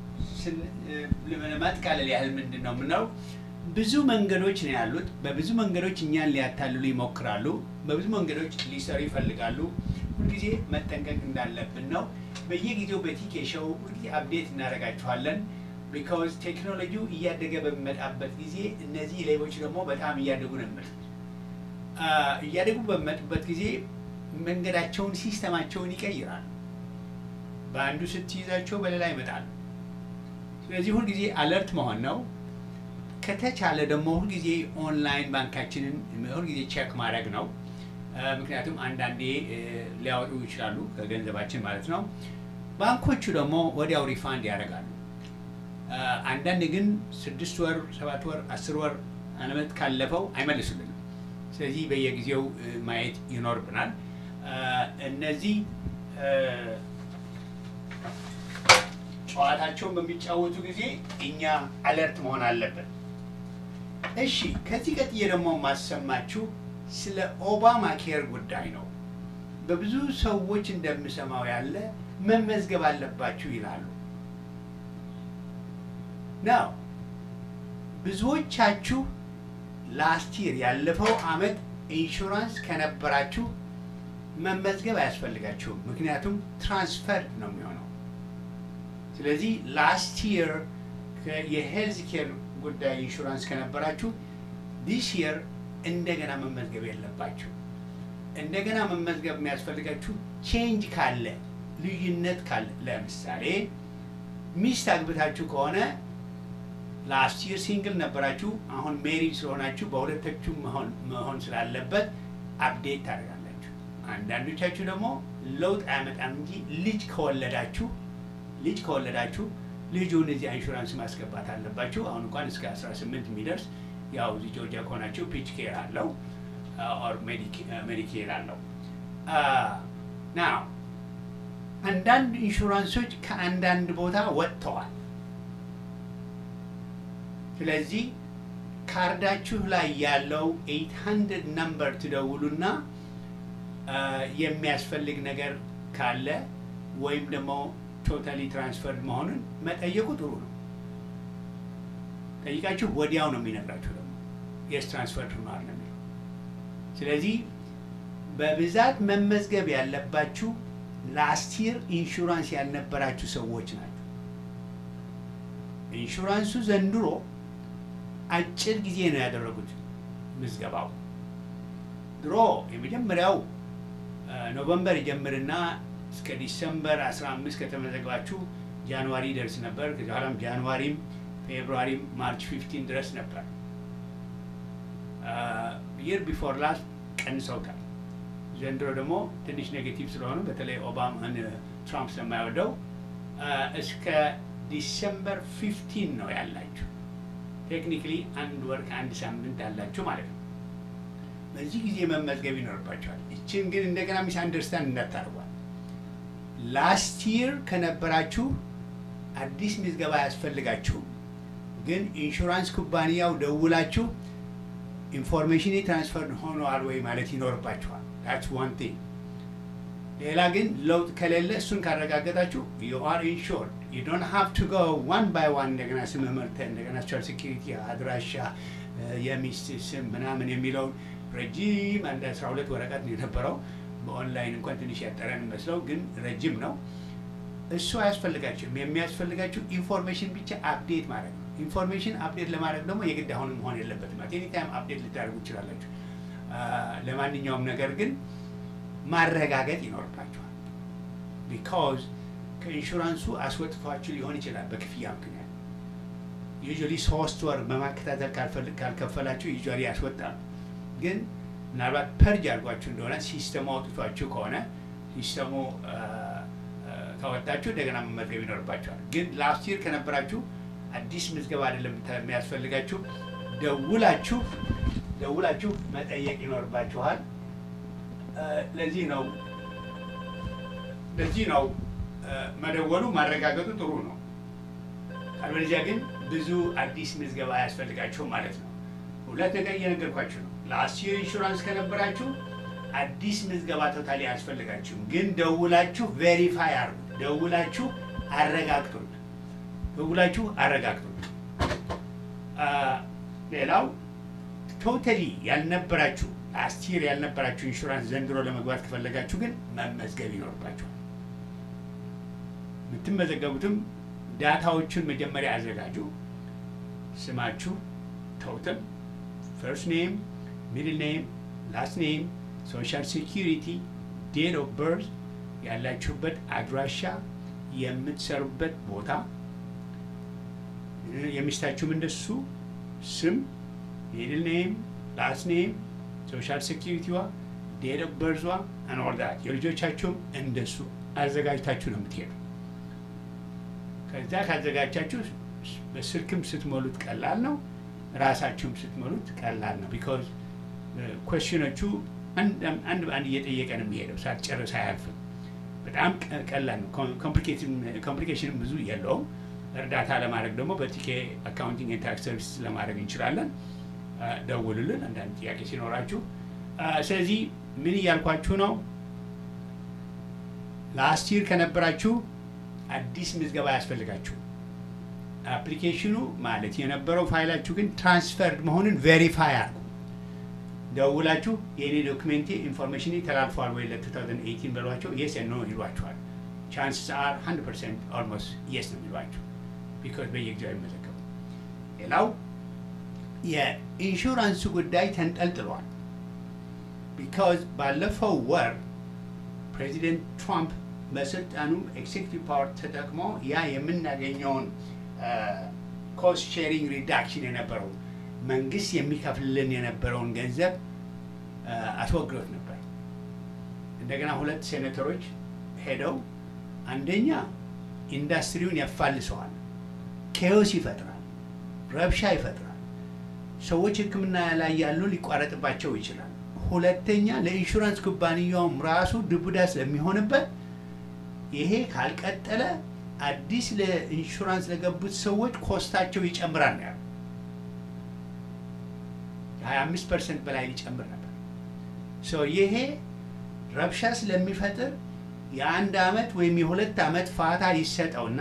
ለማጠቃለል ያህል ምንድን ነው የምንለው፣ ብዙ መንገዶች ነው ያሉት። በብዙ መንገዶች እኛን ሊያታልሉ ይሞክራሉ። በብዙ መንገዶች ሊሰሩ ይፈልጋሉ። ሁልጊዜ መጠንቀቅ እንዳለብን ነው። በየጊዜው በቲኬ ሾው ሁልጊዜ አፕዴት እናደርጋችኋለን። ቢካውዝ ቴክኖሎጂው እያደገ በሚመጣበት ጊዜ እነዚህ ሌቦች ደግሞ በጣም እያደጉ ነው የሚመጡት። እያደጉ በሚመጡበት ጊዜ መንገዳቸውን፣ ሲስተማቸውን ይቀይራሉ። በአንዱ ስትይዛቸው በሌላ ይመጣሉ። ስለዚህ ሁልጊዜ አለርት መሆን ነው። ከተቻለ ደግሞ ሁልጊዜ ኦንላይን ባንካችንን ሁልጊዜ ቼክ ማድረግ ነው። ምክንያቱም አንዳንዴ ሊያወጡ ይችላሉ ከገንዘባችን ማለት ነው። ባንኮቹ ደግሞ ወዲያው ሪፋንድ ያደርጋሉ። አንዳንድ ግን 6 ወር፣ 7 ወር፣ 10 ወር አመት ካለፈው አይመልሱልንም። ስለዚህ በየጊዜው ማየት ይኖርብናል። እነዚህ ጨዋታቸውን በሚጫወቱ ጊዜ እኛ አለርት መሆን አለብን። እሺ ከዚህ ቀጥዬ ደግሞ ማሰማችሁ ስለ ኦባማ ኬር ጉዳይ ነው። በብዙ ሰዎች እንደምሰማው ያለ መመዝገብ አለባችሁ ይላሉ። ነው ብዙዎቻችሁ ላስት ይር ያለፈው አመት ኢንሹራንስ ከነበራችሁ መመዝገብ አያስፈልጋችሁም። ምክንያቱም ትራንስፈር ነው የሚሆነው። ስለዚህ ላስት ይር የሄልዝ ኬር ጉዳይ ኢንሹራንስ ከነበራችሁ ዲስ ይር እንደገና መመዝገብ የለባችሁ። እንደገና መመዝገብ የሚያስፈልጋችሁ ቼንጅ ካለ፣ ልዩነት ካለ፣ ለምሳሌ ሚስት አግብታችሁ ከሆነ ላስት ይር ሲንግል ነበራችሁ፣ አሁን ሜሪድ ስለሆናችሁ በሁለታችሁ መሆን ስላለበት አፕዴት ታደርጋላችሁ። አንዳንዶቻችሁ ደግሞ ለውጥ አያመጣም እንጂ ልጅ ከወለዳችሁ ልጁን እዚህ ኢንሹራንስ ማስገባት አለባችሁ። አሁን እንኳን እስከ 18 የሚደርስ ያው እዚህ ጆርጂያ ከሆናችሁ ፒች ኬር አለው ኦር ሜዲኬር አለው። ናው አንዳንድ ኢንሹራንሶች ከአንዳንድ ቦታ ወጥተዋል። ስለዚህ ካርዳችሁ ላይ ያለው 800 ነምበር ትደውሉና የሚያስፈልግ ነገር ካለ ወይም ደግሞ ቶታሊ ትራንስፈርድ መሆኑን መጠየቁ ጥሩ ነው። ጠይቃችሁ ወዲያው ነው የሚነግራችሁ ደግሞ የስ ትራንስፈርድ ሆኗል ነው የሚለው። ስለዚህ በብዛት መመዝገብ ያለባችሁ ላስት ይር ኢንሹራንስ ያልነበራችሁ ሰዎች ናቸው። ኢንሹራንሱ ዘንድሮ አጭር ጊዜ ነው ያደረጉት ምዝገባው። ድሮ የመጀመሪያው ኖቨምበር ይጀምርና እስከ ዲሰምበር 15 ከተመዘገባችሁ ጃንዋሪ ደርስ ነበር። ከዛም ጃንዋሪም ፌብሩዋሪ ማርች 15 ድረስ ነበር። ይር ቢፎር ላስት ቀንሰውታል። ዘንድሮ ደግሞ ትንሽ ኔጌቲቭ ስለሆኑ በተለይ ኦባማን ትራምፕ ስለማይወደው እስከ ዲሰምበር 15 ነው ያላችሁ። ቴክኒክሊ አንድ ወር ከአንድ ሳምንት ያላችሁ ማለት ነው። በዚህ ጊዜ መመዝገብ ይኖርባቸዋል። ይችን ግን እንደገና ሚስ አንደርስታንድ እንዳታደርጓል። ላስት ይር ከነበራችሁ አዲስ ምዝገባ አያስፈልጋችሁም። ግን ኢንሹራንስ ኩባንያው ደውላችሁ ኢንፎርሜሽን ትራንስፈር ሆነዋል ወይ ማለት ይኖርባችኋል። that's one thing። ሌላ ግን ለውጥ ከሌለ እሱን ካረጋገጣችሁ you are insured. you don't have to go one by one እንደገና ስም መርተህ እንደገና ሶሻል ሴኩሪቲ አድራሻ የሚስት ስም ምናምን የሚለውን ረጅም አንድ 12 ወረቀት ነው የነበረው። በኦንላይን እንኳን ትንሽ ያጠረን መስለው ግን ረጅም ነው። እሱ አያስፈልጋችሁም። የሚያስፈልጋችሁ ኢንፎርሜሽን ብቻ አፕዴት ማድረግ ነው። ኢንፎርሜሽን አፕዴት ለማድረግ ደግሞ የግድ አሁን መሆን የለበትም። ኤኒ ታይም አፕዴት ልታደርጉ ትችላላችሁ። ለማንኛውም ነገር ግን ማረጋገጥ ይኖርባችኋል። ቢካዝ ከኢንሹራንሱ አስወጥቷችሁ ሊሆን ይችላል በክፍያ ምክንያት። ዩዥዋሊ 3 ወር በማከታተል ካልከፈላችሁ ዩዥዋሊ ያስወጣል። ግን ምናልባት ፐርጅ አድርጓችሁ እንደሆነ ሲስተሙ አውጥቷችሁ ከሆነ ሲስተሙ ካወጣችሁ እንደገና መመዝገብ ይኖርባችኋል። ግን ላስት ይር ከነበራችሁ አዲስ ምዝገባ አይደለም የሚያስፈልጋችሁ፣ ደውላችሁ መጠየቅ ይኖርባችኋል። ለዚህ ነው መደወሉ ማረጋገጡ ጥሩ ነው። ካልበለዚያ ግን ብዙ አዲስ ምዝገባ አያስፈልጋችሁም ማለት ነው። ሁለት ነገር እየነገርኳችሁ ነው። ላስት ይር ኢንሹራንስ ከነበራችሁ አዲስ ምዝገባ ቶታሊ አያስፈልጋችሁም። ግን ደውላችሁ ቬሪፋይ አድርጉ። ደውላችሁ አረጋግጡት። ሌላው ቶታሊ ያልነበራችሁ ላስት ይር ያልነበራችሁ ኢንሹራንስ ዘንድሮ ለመግባት ከፈለጋችሁ ግን መመዝገብ ይኖርባችኋል። የምትመዘገቡትም ዳታዎቹን መጀመሪያ አዘጋጁ። ስማችሁ ቶታል፣ ፈርስት ኔም፣ ሚድል ኔም፣ ላስት ኔም፣ ሶሻል ሴኪሪቲ፣ ዴት ኦፍ በርዝ፣ ያላችሁበት አድራሻ፣ የምትሰሩበት ቦታ፣ የሚስታችሁም እንደሱ ስም፣ ሚድል ኔም፣ ላስት ኔም፣ ሶሻል ሴኪሪቲዋ፣ ዴት ኦፍ በርዟ አንወርዳት። የልጆቻችሁም እንደሱ አዘጋጅታችሁ ነው የምትሄዱ። ከዛ ካዘጋጃችሁ በስልክም ስትሞሉት ቀላል ነው፣ ራሳችሁም ስትሞሉት ቀላል ነው። ቢኮዝ ኮስችኖቹ አንድ በአንድ እየጠየቀ ነው የሚሄደው፣ ሳትጨርስ አያልፍም። በጣም ቀላል ነው። ኮምፕሊኬሽንም ብዙ የለውም። እርዳታ ለማድረግ ደግሞ በቲኬ አካውንቲንግ ኤንድ ታክስ ሰርቪስ ለማድረግ እንችላለን። ደውሉልን አንዳንድ ጥያቄ ሲኖራችሁ። ስለዚህ ምን እያልኳችሁ ነው? ላስት ይር ከነበራችሁ አዲስ ምዝገባ ያስፈልጋችሁ። አፕሊኬሽኑ ማለት የነበረው ፋይላችሁ ግን ትራንስፈርድ መሆኑን ቬሪፋይ አድርጉ። ደውላችሁ የኔ ዶክሜንቴ ኢንፎርሜሽን ተላልፏል ወይ ለ2018 በሏቸው። የስ ኖ ይሏችኋል። ቻንስስ አር 100% ኦልሞስት የስ ነው የሚሏችሁ። ቢኮዝ በየጊዜው አይመዘገቡ። ሌላው የኢንሹራንሱ ጉዳይ ተንጠልጥሏል። ቢኮዝ ባለፈው ወር ፕሬዚደንት ትራምፕ በስልጣኑ ኤክሴክቲቭ ፓወር ተጠቅሞ ያ የምናገኘውን ኮስት ሼሪንግ ሪዳክሽን የነበረው መንግስት የሚከፍልልን የነበረውን ገንዘብ አስወግዶት ነበር። እንደገና 2 ሴኔተሮች ሄደው አንደኛ ኢንዱስትሪውን ያፋልሰዋል፣ ኬዮስ ይፈጥራል፣ ረብሻ ይፈጥራል፣ ሰዎች ሕክምና ላይ ያሉ ሊቋረጥባቸው ይችላል። ሁለተኛ ለኢንሹራንስ ኩባንያውም ራሱ ድቡዳ ስለሚሆንበት ይሄ ካልቀጠለ አዲስ ለኢንሹራንስ ለገቡት ሰዎች ኮስታቸው ይጨምራል ነው ያለው። 25% በላይ ሊጨምር ነበር። ይሄ ረብሻ ስለሚፈጥር የ1 ዓመት ወይም የ2 ዓመት ፋታ ይሰጠውና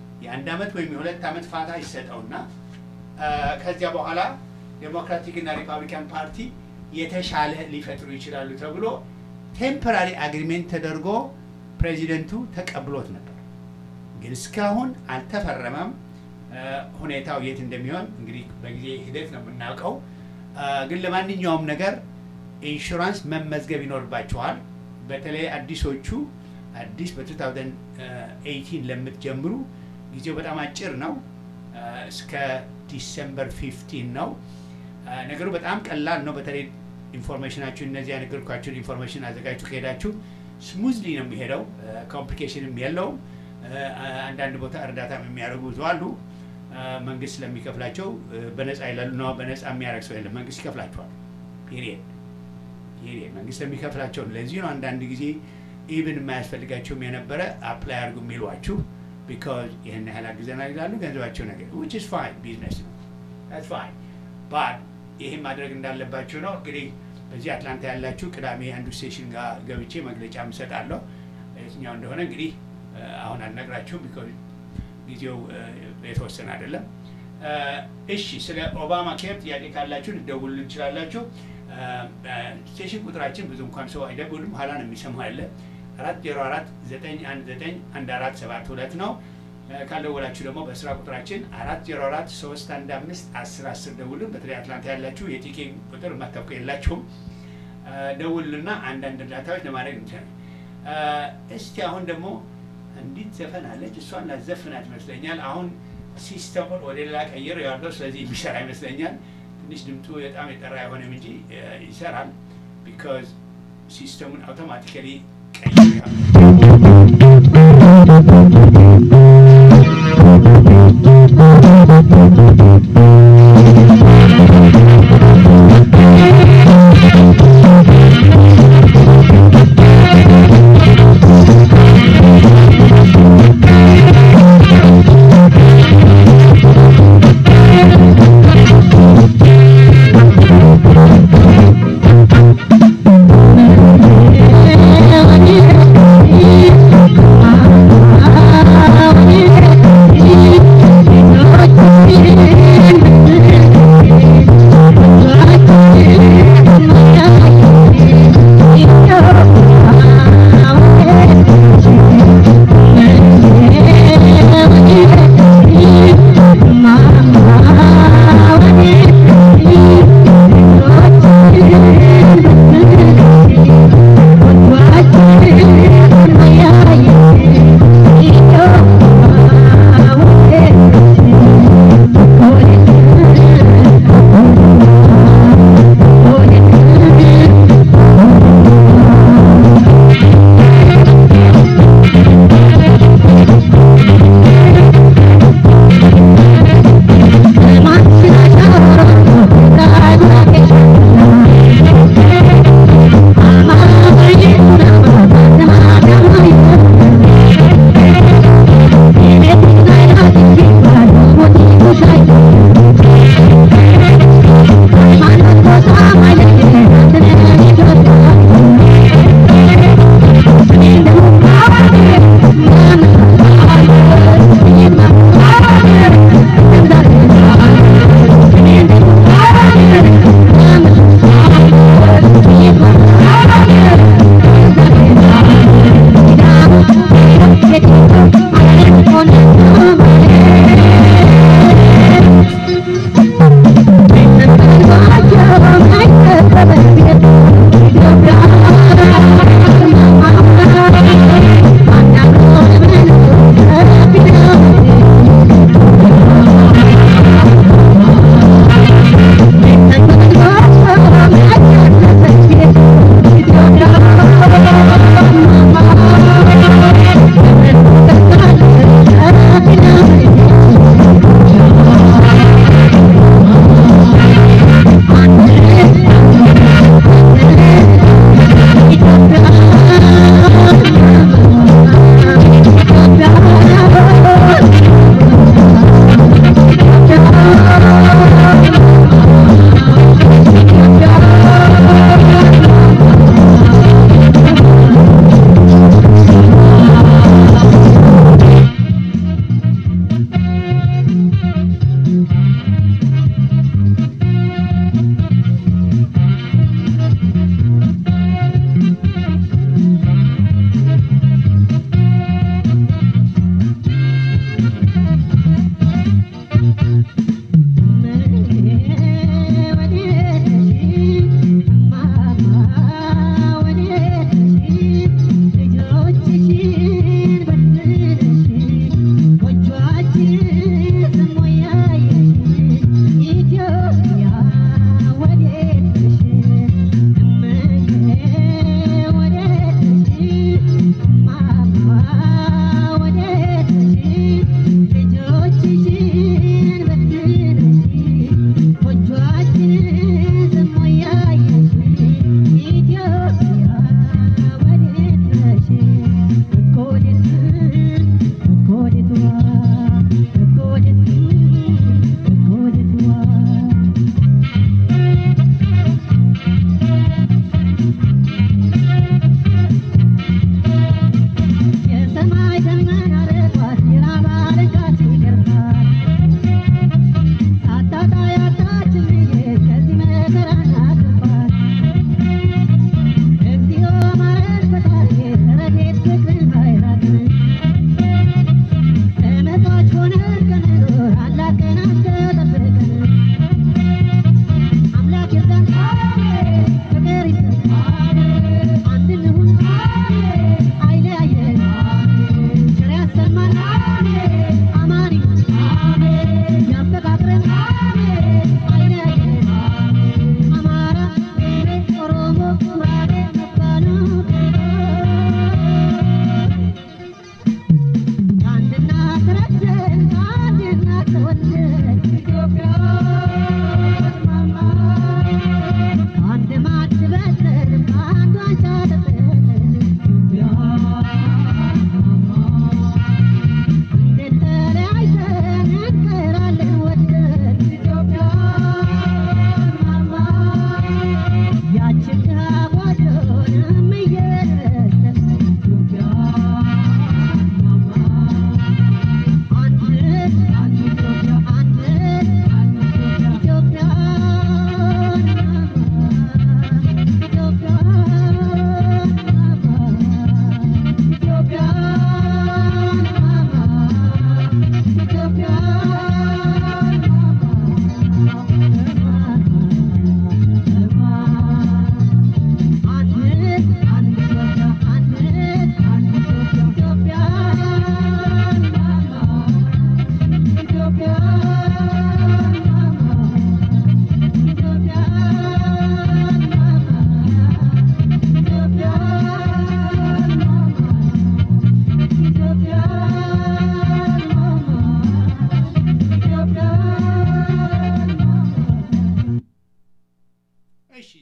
ከዚያ በኋላ ዴሞክራቲክ እና ሪፐብሊካን ፓርቲ የተሻለ ሊፈጥሩ ይችላሉ ተብሎ ቴምፖራሪ አግሪሜንት ተደርጎ ፕሬዚደንቱ ተቀብሎት ነበር። ግን እስካሁን አልተፈረመም። ሁኔታው የት እንደሚሆን እንግዲህ በጊዜ ሂደት ነው የምናውቀው። ግን ለማንኛውም ነገር ኢንሹራንስ መመዝገብ ይኖርባችኋል። በተለይ አዲሶቹ በ2018 ለምትጀምሩ ጊዜው በጣም አጭር ነው። እስከ ዲሴምበር 15 ነው። ነገሩ በጣም ቀላል ነው። በተለይ ኢንፎርሜሽናችሁ እነዚህ ያነገርኳችሁን ኢንፎርሜሽን አዘጋጅቱ ከሄዳችሁ ስሙዝሊ ነው የሚሄደው። ኮምፕሊኬሽንም የለውም። አንዳንድ ቦታ እርዳታም የሚያደርጉ ብዙ አሉ። መንግስት ስለሚከፍላቸው በነፃ ይላሉ ነው። በነፃ የሚያደርግ ሰው የለም። መንግስት ይከፍላቸዋል። ፒሪየድ መንግስት የሚከፍላቸው። ለዚህ ነው አንዳንድ ጊዜ ኢቭን የማያስፈልጋቸውም የነበረ አፕላይ አድርጉ የሚሏችሁ። ቢካዝ ይህን ያህል አግዘናል ይላሉ። ገንዘባቸው ነገር which is fine ቢዝነስ ነው። that's fine but ይሄን ማድረግ እንዳለባችሁ ነው። እንግዲህ በዚህ አትላንታ ያላችሁ ቅዳሜ አንዱ ስቴሽን ጋር ገብቼ መግለጫ እሰጣለሁ። የትኛው እንደሆነ እንግዲህ አሁን አልነግራችሁም ቢካዝ ጊዜው የተወሰነ አይደለም። እሺ ስለ ኦባማ ኬር ጥያቄ ካላችሁ ልደውሉ እንችላላችሁ። ስቴሽን ቁጥራችን ብዙ እንኳን ሰው አይደውልም፣ ኋላ ነው የሚሰማው ያለ 404-919-1472 ነው። ካልደወላችሁ ደግሞ በስራ ቁጥራችን 404-315-1010 ደውሉ። በተለይ አትላንታ ያላችሁ የቲኬ ቁጥር ማታውቁ የላችሁም፣ ደውሉና አንዳንድ እርዳታዎች ለማድረግ እንችላለን። እስቲ አሁን ደግሞ እንዲት ዘፈን አለች፣ እሷን ላዘፍናት ይመስለኛል። አሁን ሲስተሙን ወደ ሌላ ቀይር ያለው ስለዚህ የሚሰራ ይመስለኛል። ትንሽ ድምፁ በጣም የጠራ አይሆንም እንጂ ይሰራል። ቢካዝ ሲስተሙን አውቶማቲካሊ ቀይር ያለው Yeah.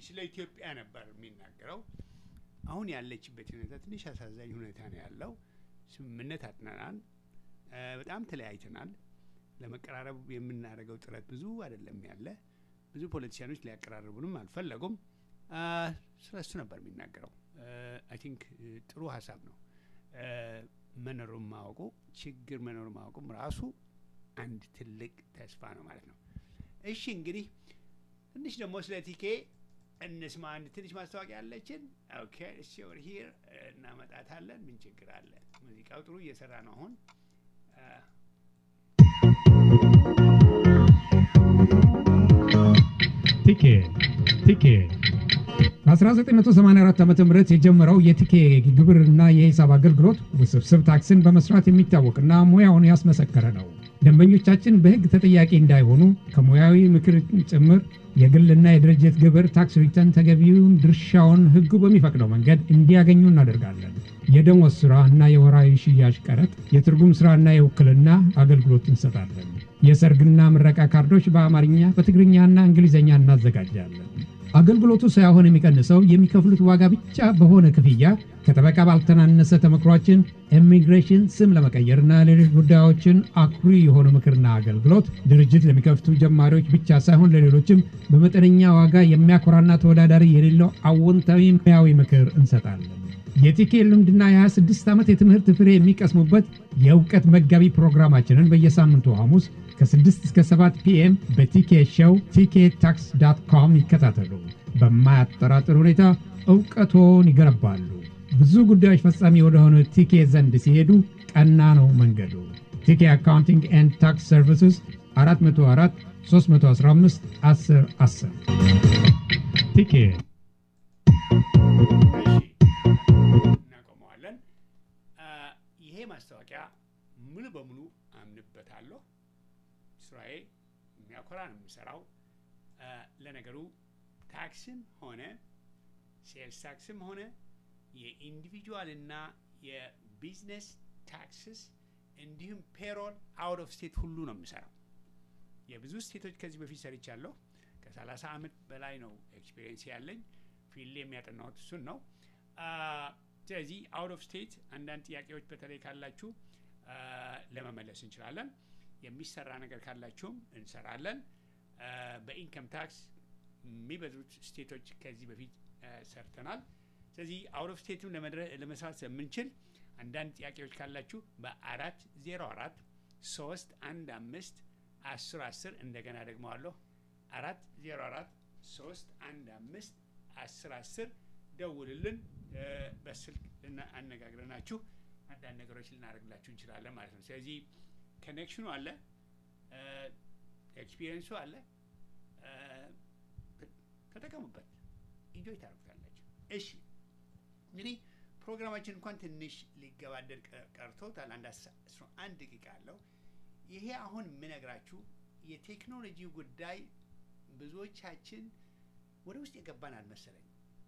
ስለ ኢትዮጵያ ነበር የሚናገረው። አሁን ያለችበት ሁኔታ ትንሽ አሳዛኝ ሁኔታ ነው ያለው። ስምምነት አጥነናል፣ በጣም ተለያይተናል። ለመቀራረብ የምናደርገው ጥረት ብዙ አይደለም ያለ። ብዙ ፖለቲሲያኖች ሊያቀራርቡንም አልፈለጉም። ስለ እሱ ነበር የሚናገረው። አይ ቲንክ ጥሩ ሀሳብ ነው። መኖሩን ማወቁ ችግር መኖሩን ማወቁም ራሱ አንድ ትልቅ ተስፋ ነው ማለት ነው። እሺ እንግዲህ ትንሽ ደግሞ ስለ ቲኬ እንስማ። አንድ ትንሽ ማስታወቂያ ያለችን። ኦኬ እሺ፣ ኦቨር ሂር እናመጣታለን። ምን ችግር አለ? ሙዚቃው ጥሩ እየሰራ ነው አሁን። ቲኬ በ1984 ዓ.ም የጀመረው የቲኬ ግብርና የሂሳብ አገልግሎት ውስብስብ ታክስን በመስራት የሚታወቅና ሙያውን ያስመሰከረ ነው። ደንበኞቻችን በሕግ ተጠያቂ እንዳይሆኑ ከሙያዊ ምክር ጭምር የግልና የድርጅት ግብር ታክስ ሪተርን ተገቢውን ድርሻውን ሕጉ በሚፈቅደው መንገድ እንዲያገኙ እናደርጋለን። የደሞዝ ሥራ እና የወራዊ ሽያጭ ቀረጥ፣ የትርጉም ሥራና የውክልና አገልግሎት እንሰጣለን። የሰርግና ምረቃ ካርዶች በአማርኛ በትግርኛና እንግሊዝኛ እናዘጋጃለን። አገልግሎቱ ሳይሆን የሚቀንሰው የሚከፍሉት ዋጋ ብቻ በሆነ ክፍያ ከጠበቃ ባልተናነሰ ተመክሯችን ኢሚግሬሽን ስም ለመቀየርና ሌሎች ጉዳዮችን አኩሪ የሆነ ምክርና አገልግሎት ድርጅት ለሚከፍቱ ጀማሪዎች ብቻ ሳይሆን ለሌሎችም በመጠነኛ ዋጋ የሚያኮራና ተወዳዳሪ የሌለው አዎንታዊ ሙያዊ ምክር እንሰጣለን። የቲኬ ልምድና የ26 ዓመት የትምህርት ፍሬ የሚቀስሙበት የእውቀት መጋቢ ፕሮግራማችንን በየሳምንቱ ሐሙስ ከ6 እስከ 7 ፒኤም በቲኬ ሾው ቲኬታክስ.com ይከታተሉ። በማያጠራጥር ሁኔታ እውቀቶን ይገነባሉ። ብዙ ጉዳዮች ፈጻሚ ወደሆነ ቲኬ ዘንድ ሲሄዱ ቀና ነው መንገዱ። ቲኬ አካውንቲንግ ኤንድ ታክስ ሰርቪስስ 404 315 1010 ቲኬ። እናቆመዋለን። ይሄ ማስታወቂያ ሙሉ በሙሉ አምንበታለሁ። ስራዬ የሚያኮራ ነው የምሰራው። ለነገሩ ታክስም ሆነ ሴልስ ታክስም ሆነ የኢንዲቪጁዋል እና የቢዝነስ ታክስስ እንዲሁም ፔሮል አውት ኦፍ ስቴት ሁሉ ነው የምሰራው። የብዙ ስቴቶች ከዚህ በፊት ሰርቻለሁ። ከ30 ዓመት በላይ ነው ኤክስፔሪየንስ ያለኝ። ፊልድ የሚያጠናሁት እሱን ነው። ስለዚህ አውት ኦፍ ስቴት አንዳንድ ጥያቄዎች በተለይ ካላችሁ ለመመለስ እንችላለን። የሚሰራ ነገር ካላችሁም እንሰራለን። በኢንከም ታክስ የሚበዙት ስቴቶች ከዚህ በፊት ሰርተናል። ስለዚህ አውት ኦፍ ስቴትም ለመስራት ስለምንችል አንዳንድ ጥያቄዎች ካላችሁ በ404 315 1010 እንደገና ደግመዋለሁ 404 315 1010 ደውልልን። በስልክ አነጋግረናችሁ አንዳንድ ነገሮች ልናደርግላችሁ እንችላለን ማለት ነው። ስለዚህ ኮኔክሽኑ አለ፣ ኤክስፒሪየንሱ አለ። ተጠቀሙበት፣ ኢንጆይ ታደርጉታላችሁ። እሺ እንግዲህ ፕሮግራማችን እንኳን ትንሽ ሊገባደድ ቀርቶታል። አንድ 11 ደቂቃ አለው። ይሄ አሁን የምነግራችሁ የቴክኖሎጂ ጉዳይ ብዙዎቻችን ወደ ውስጥ የገባን አልመሰለኝም።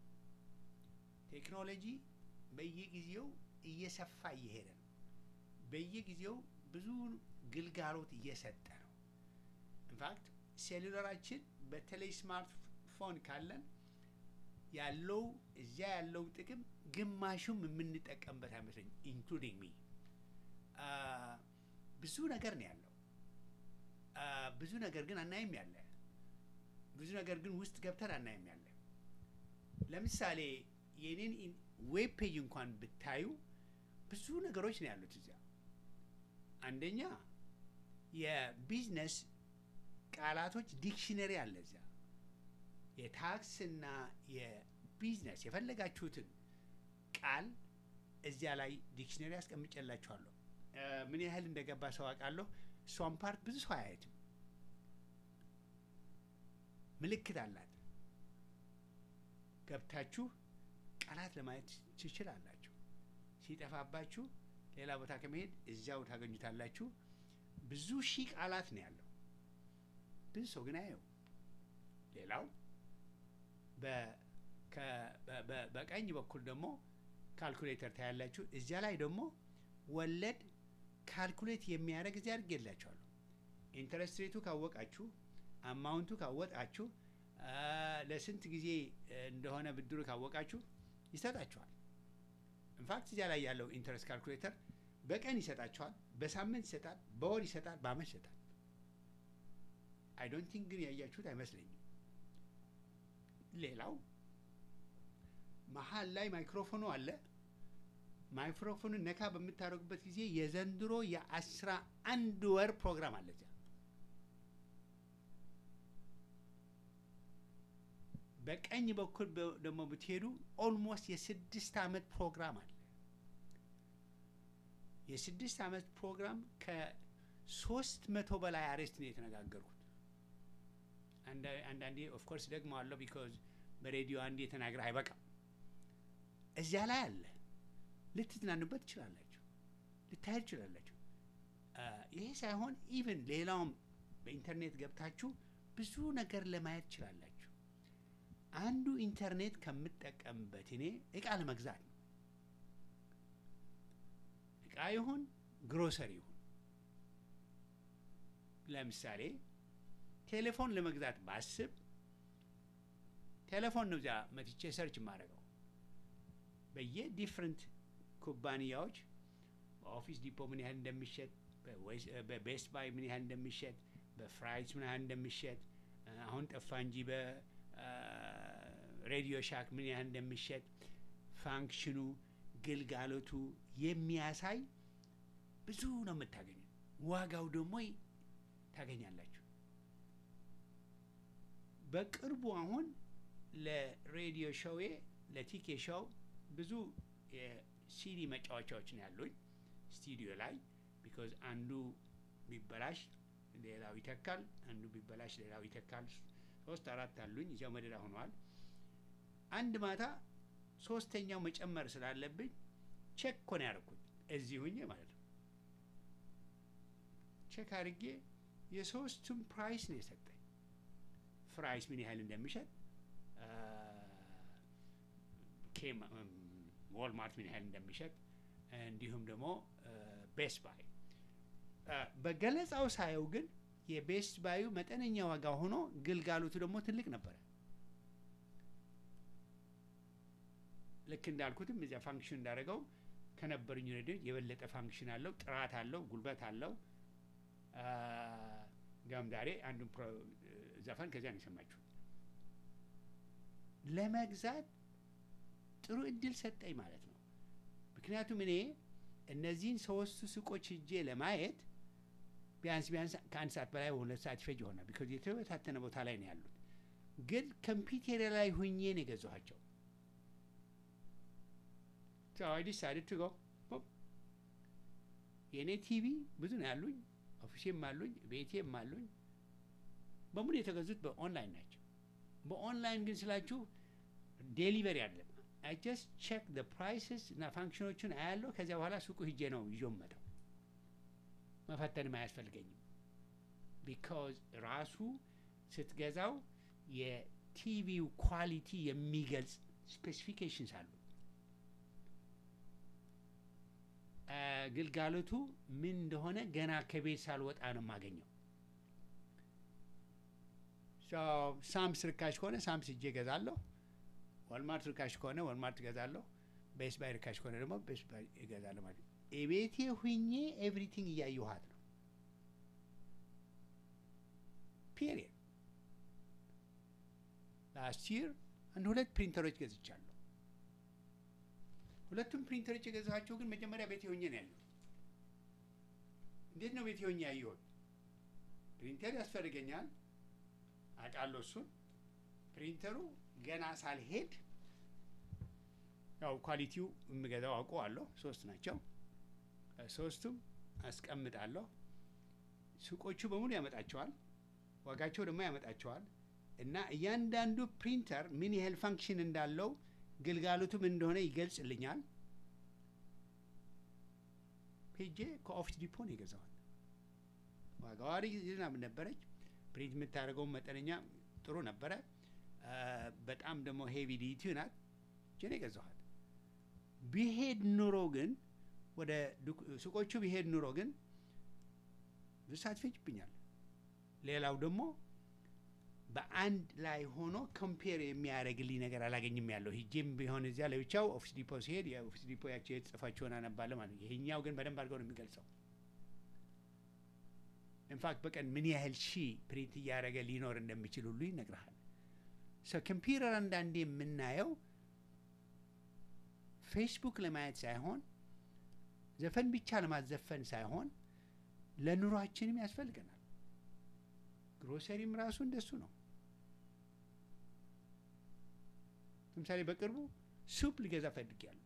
ቴክኖሎጂ በየጊዜው እየሰፋ እየሄደ ነው። በየጊዜው ብዙ ግልጋሎት እየሰጠ ነው። ኢንፋክት ሴሉላራችን በተለይ ስማርትፎን ካለን ያለው እዚያ ያለው ጥቅም ግማሹም የምንጠቀምበት አይመስለኝም። ኢንክሉዲንግ ሚ ብዙ ነገር ነው ያለው። ብዙ ነገር ግን አናይም ያለ ብዙ ነገር ግን ውስጥ ገብተን አናይም ያለ። ለምሳሌ የኔን ዌብ ፔጅ እንኳን ብታዩ ብዙ ነገሮች ነው ያሉት እዚያ። አንደኛ የቢዝነስ ቃላቶች ዲክሽነሪ አለ እዚያ። የታክስ እና የቢዝነስ የፈለጋችሁትን ቃል እዚያ ላይ ዲክሽነሪ አስቀምጬላችኋለሁ። ምን ያህል እንደገባ ሰው አውቃለሁ። እሷን ፓርት ብዙ ሰው አያየትም። ምልክት አላት። ገብታችሁ ቃላት ለማየት ትችላላችሁ። ሲጠፋባችሁ ሌላ ቦታ ከመሄድ እዚያው ታገኙታላችሁ። ብዙ ሺህ ቃላት ነው ያለው። ብዙ ሰው ግን አየው። ሌላው በቀኝ በኩል ደግሞ ካልኩሌተር ታያላችሁ። እዚያ ላይ ደግሞ ወለድ ካልኩሌት የሚያደርግ እዚያ አድርጌላችኋለሁ። ኢንተረስት ሬቱ ካወቃችሁ፣ አማውንቱ ካወጣችሁ፣ ለስንት ጊዜ እንደሆነ ብድሩ ካወቃችሁ ይሰጣችኋል። ኢንፋክት እዚያ ላይ ያለው ኢንተረስት ካልኩሌተር በቀን ይሰጣችኋል፣ በሳምንት ይሰጣል፣ በወር ይሰጣል፣ በአመት ይሰጣል። አይ ዶንት ቲንክ ግን ያያችሁት አይመስለኝም። ሌላው መሀል ላይ ማይክሮፎኑ አለ። ማይክሮፎኑን ነካ በምታደርጉበት ጊዜ የዘንድሮ የ11 ወር ፕሮግራም አለ እዚያ። በቀኝ በኩል ደግሞ ብትሄዱ ኦልሞስት የ6 ዓመት ፕሮግራም አለ። የ6 ዓመት ፕሮግራም ከ300 በላይ አሬስት ነው የተነጋገርኩት። አንዳንዴ ኦፍኮርስ ደግሞ አለው ቢኮዝ በሬዲዮ አንዴ የተናገረ አይበቃም። እዚያ ላይ አለ። ልትዝናኑበት ትችላላችሁ፣ ልታሄድ ትችላላችሁ። ይሄ ሳይሆን ኢቭን ሌላውም በኢንተርኔት ገብታችሁ ብዙ ነገር ለማየት ትችላላችሁ። አንዱ ኢንተርኔት ከምጠቀምበት እኔ እቃ ለመግዛት ነው። እቃ ይሁን ግሮሰሪ ይሁን። ለምሳሌ ቴሌፎን ለመግዛት ባስብ ቴሌፎን ነው እዚያ መጥቼ ሰርች የማደርገው። በየዲፍረንት ኩባንያዎች በኦፊስ ዲፖ ምን ያህል እንደሚሸጥ፣ በቤስት ባይ ምን ያህል እንደሚሸጥ፣ በፍራይስ ምን ያህል እንደሚሸጥ፣ አሁን ጠፋ እንጂ በሬዲዮ ሻክ ምን ያህል እንደሚሸጥ ፋንክሽኑ፣ ግልጋሎቱ የሚያሳይ ብዙ ነው የምታገኙ። ዋጋው ደግሞ ታገኛላችሁ። በቅርቡ አሁን ለሬዲዮ ሾዌ ለቲኬ ሾው ብዙ የሲዲ መጫወቻዎች ነው ያሉኝ ስቱዲዮ ላይ። ቢኮዝ አንዱ ቢበላሽ ሌላው ይተካል፣ አንዱ ቢበላሽ ሌላው ይተካል። 3 4 አሉኝ እዚያው መደዳ ሆነዋል። አንድ ማታ ሶስተኛው መጨመር ስላለብኝ ቼክ እኮ ነው ያደረኩት እዚህ ሁኜ ማለት ነው። ቼክ አድርጌ የሶስቱም ፕራይስ ነው የሰጠኝ። ፍራይስ ምን ያህል እንደሚሸጥ፣ ዎልማርት ምን ያህል እንደሚሸጥ፣ እንዲሁም ደግሞ ቤስት ባይ። በገለጻው ሳየው ግን የቤስት ባዩ መጠነኛ ዋጋ ሆኖ ግልጋሎቱ ደግሞ ትልቅ ነበረ። ልክ እንዳልኩትም እዚያ ፋንክሽን እንዳደረገው ከነበሩኝ ሬዲዮ የበለጠ ፋንክሽን አለው፣ ጥራት አለው፣ ጉልበት አለው። ጋምዳሬ አንዱን ዘፈን ከዚያ ነው የሰማችሁት። ለመግዛት ጥሩ እድል ሰጠኝ ማለት ነው። ምክንያቱም እኔ እነዚህን 3 ሱቆች ሂጄ ለማየት ቢያንስ ከ1 ሰዓት በላይ 2 ሰዓት ይፈጅ ይሆናል። ቢኮዝ የተበታተነ ቦታ ላይ ነው ያሉት። ግን ኮምፒውተር ላይ ሁኜ ነው የገዛኋቸው። So I decided to go. የእኔ ቲቪ ብዙ ነው ያሉኝ፣ ኦፊሴም አሉኝ፣ ቤቴም አሉኝ። በሙሉ የተገዙት በኦንላይን ናቸው። በኦንላይን ግን ስላችሁ ዴሊቨሪ አይደለም። I just check the prices እና ፋንክሽኖቹን አያለሁ። ከዚያ በኋላ ሱቁ ሂጄ ነው ይዤ የምመጣው። መፈተንም አያስፈልገኝም። ቢካዝ ራሱ ስትገዛው የቲቪው ኳሊቲ የሚገልጽ ስፔሲፊኬሽንስ አሉ። ግልጋሎቱ ምን እንደሆነ ገና ከቤት ሳልወጣ ነው የማገኘው። ሳምስ ርካሽ ከሆነ ሳምስ ሂጄ እገዛለሁ። ወልማርት ርካሽ ከሆነ ወልማርት እገዛለሁ። ቤስት ባይ ርካሽ ከሆነ ደግሞ ቤስት ባይ እገዛለሁ ማለት ነው። ቤቴ ሁኜ ኤቭሪቲንግ እያየኋት ነው። ፔሪየድ። ላስት ይር 2 ፕሪንተሮች ገዝቻለሁ። 2ቱም ፕሪንተሮች የገዛኋቸው ግን መጀመሪያ ቤቴ ሆኜ ነው ያየሁት። እንዴት ነው ቤቴ ሆኜ ያየሁት? ፕሪንተር ያስፈልገኛል አውቃለሁ። እሱን ፕሪንተሩ ገና ሳልሄድ ያው ኳሊቲው የምገዛው አውቀዋለሁ። 3 ናቸው። 3ቱም አስቀምጣለሁ። ሱቆቹ በሙሉ ያመጣቸዋል፣ ዋጋቸው ደግሞ ያመጣቸዋል። እና እያንዳንዱ ፕሪንተር ምን ያህል ፋንክሽን እንዳለው ግልጋሎቱም እንደሆነ ይገልጽልኛል። ፔጄ ከኦፊስ ዲፖ ነው የገዛዋል። ዋጋዋ ዝናብ ነበረች። ፕሪንት የምታደርገው መጠነኛ ጥሩ ነበረ። በጣም ደግሞ ሄቪ ዲቲ ናት። ጀኔ የገዛዋል። ቢሄድ ኑሮ ግን ወደ ሱቆቹ ቢሄድ ኑሮ ግን ብዙ ሰዓት ይፈጅብኛል። ሌላው ደግሞ በአንድ ላይ ሆኖ ኮምፔር የሚያደርግልኝ ነገር አላገኝም ያለው ሂጄም ቢሆን እዚያ ለብቻው ኦፊስ ዲፖ ሲሄድ የኦፊስ ዲፖ ያቸው የተጻፋቸውን አነባለሁ ማለት ነው። ይሄኛው ግን በደንብ አድርገው ነው የሚገልጸው። ኢንፋክት በቀን ምን ያህል ፕሪንት እያደረገ ሊኖር እንደሚችል ሁሉ ይነግርሃል። ኮምፒውተር አንዳንዴ የምናየው ፌስቡክ ለማየት ሳይሆን ዘፈን ብቻ ለማዘፈን ሳይሆን ለኑሯችንም ያስፈልገናል። ግሮሰሪም ራሱ እንደሱ ነው። ለምሳሌ በቅርቡ ሱፕ ሊገዛ ፈልጌያለሁ።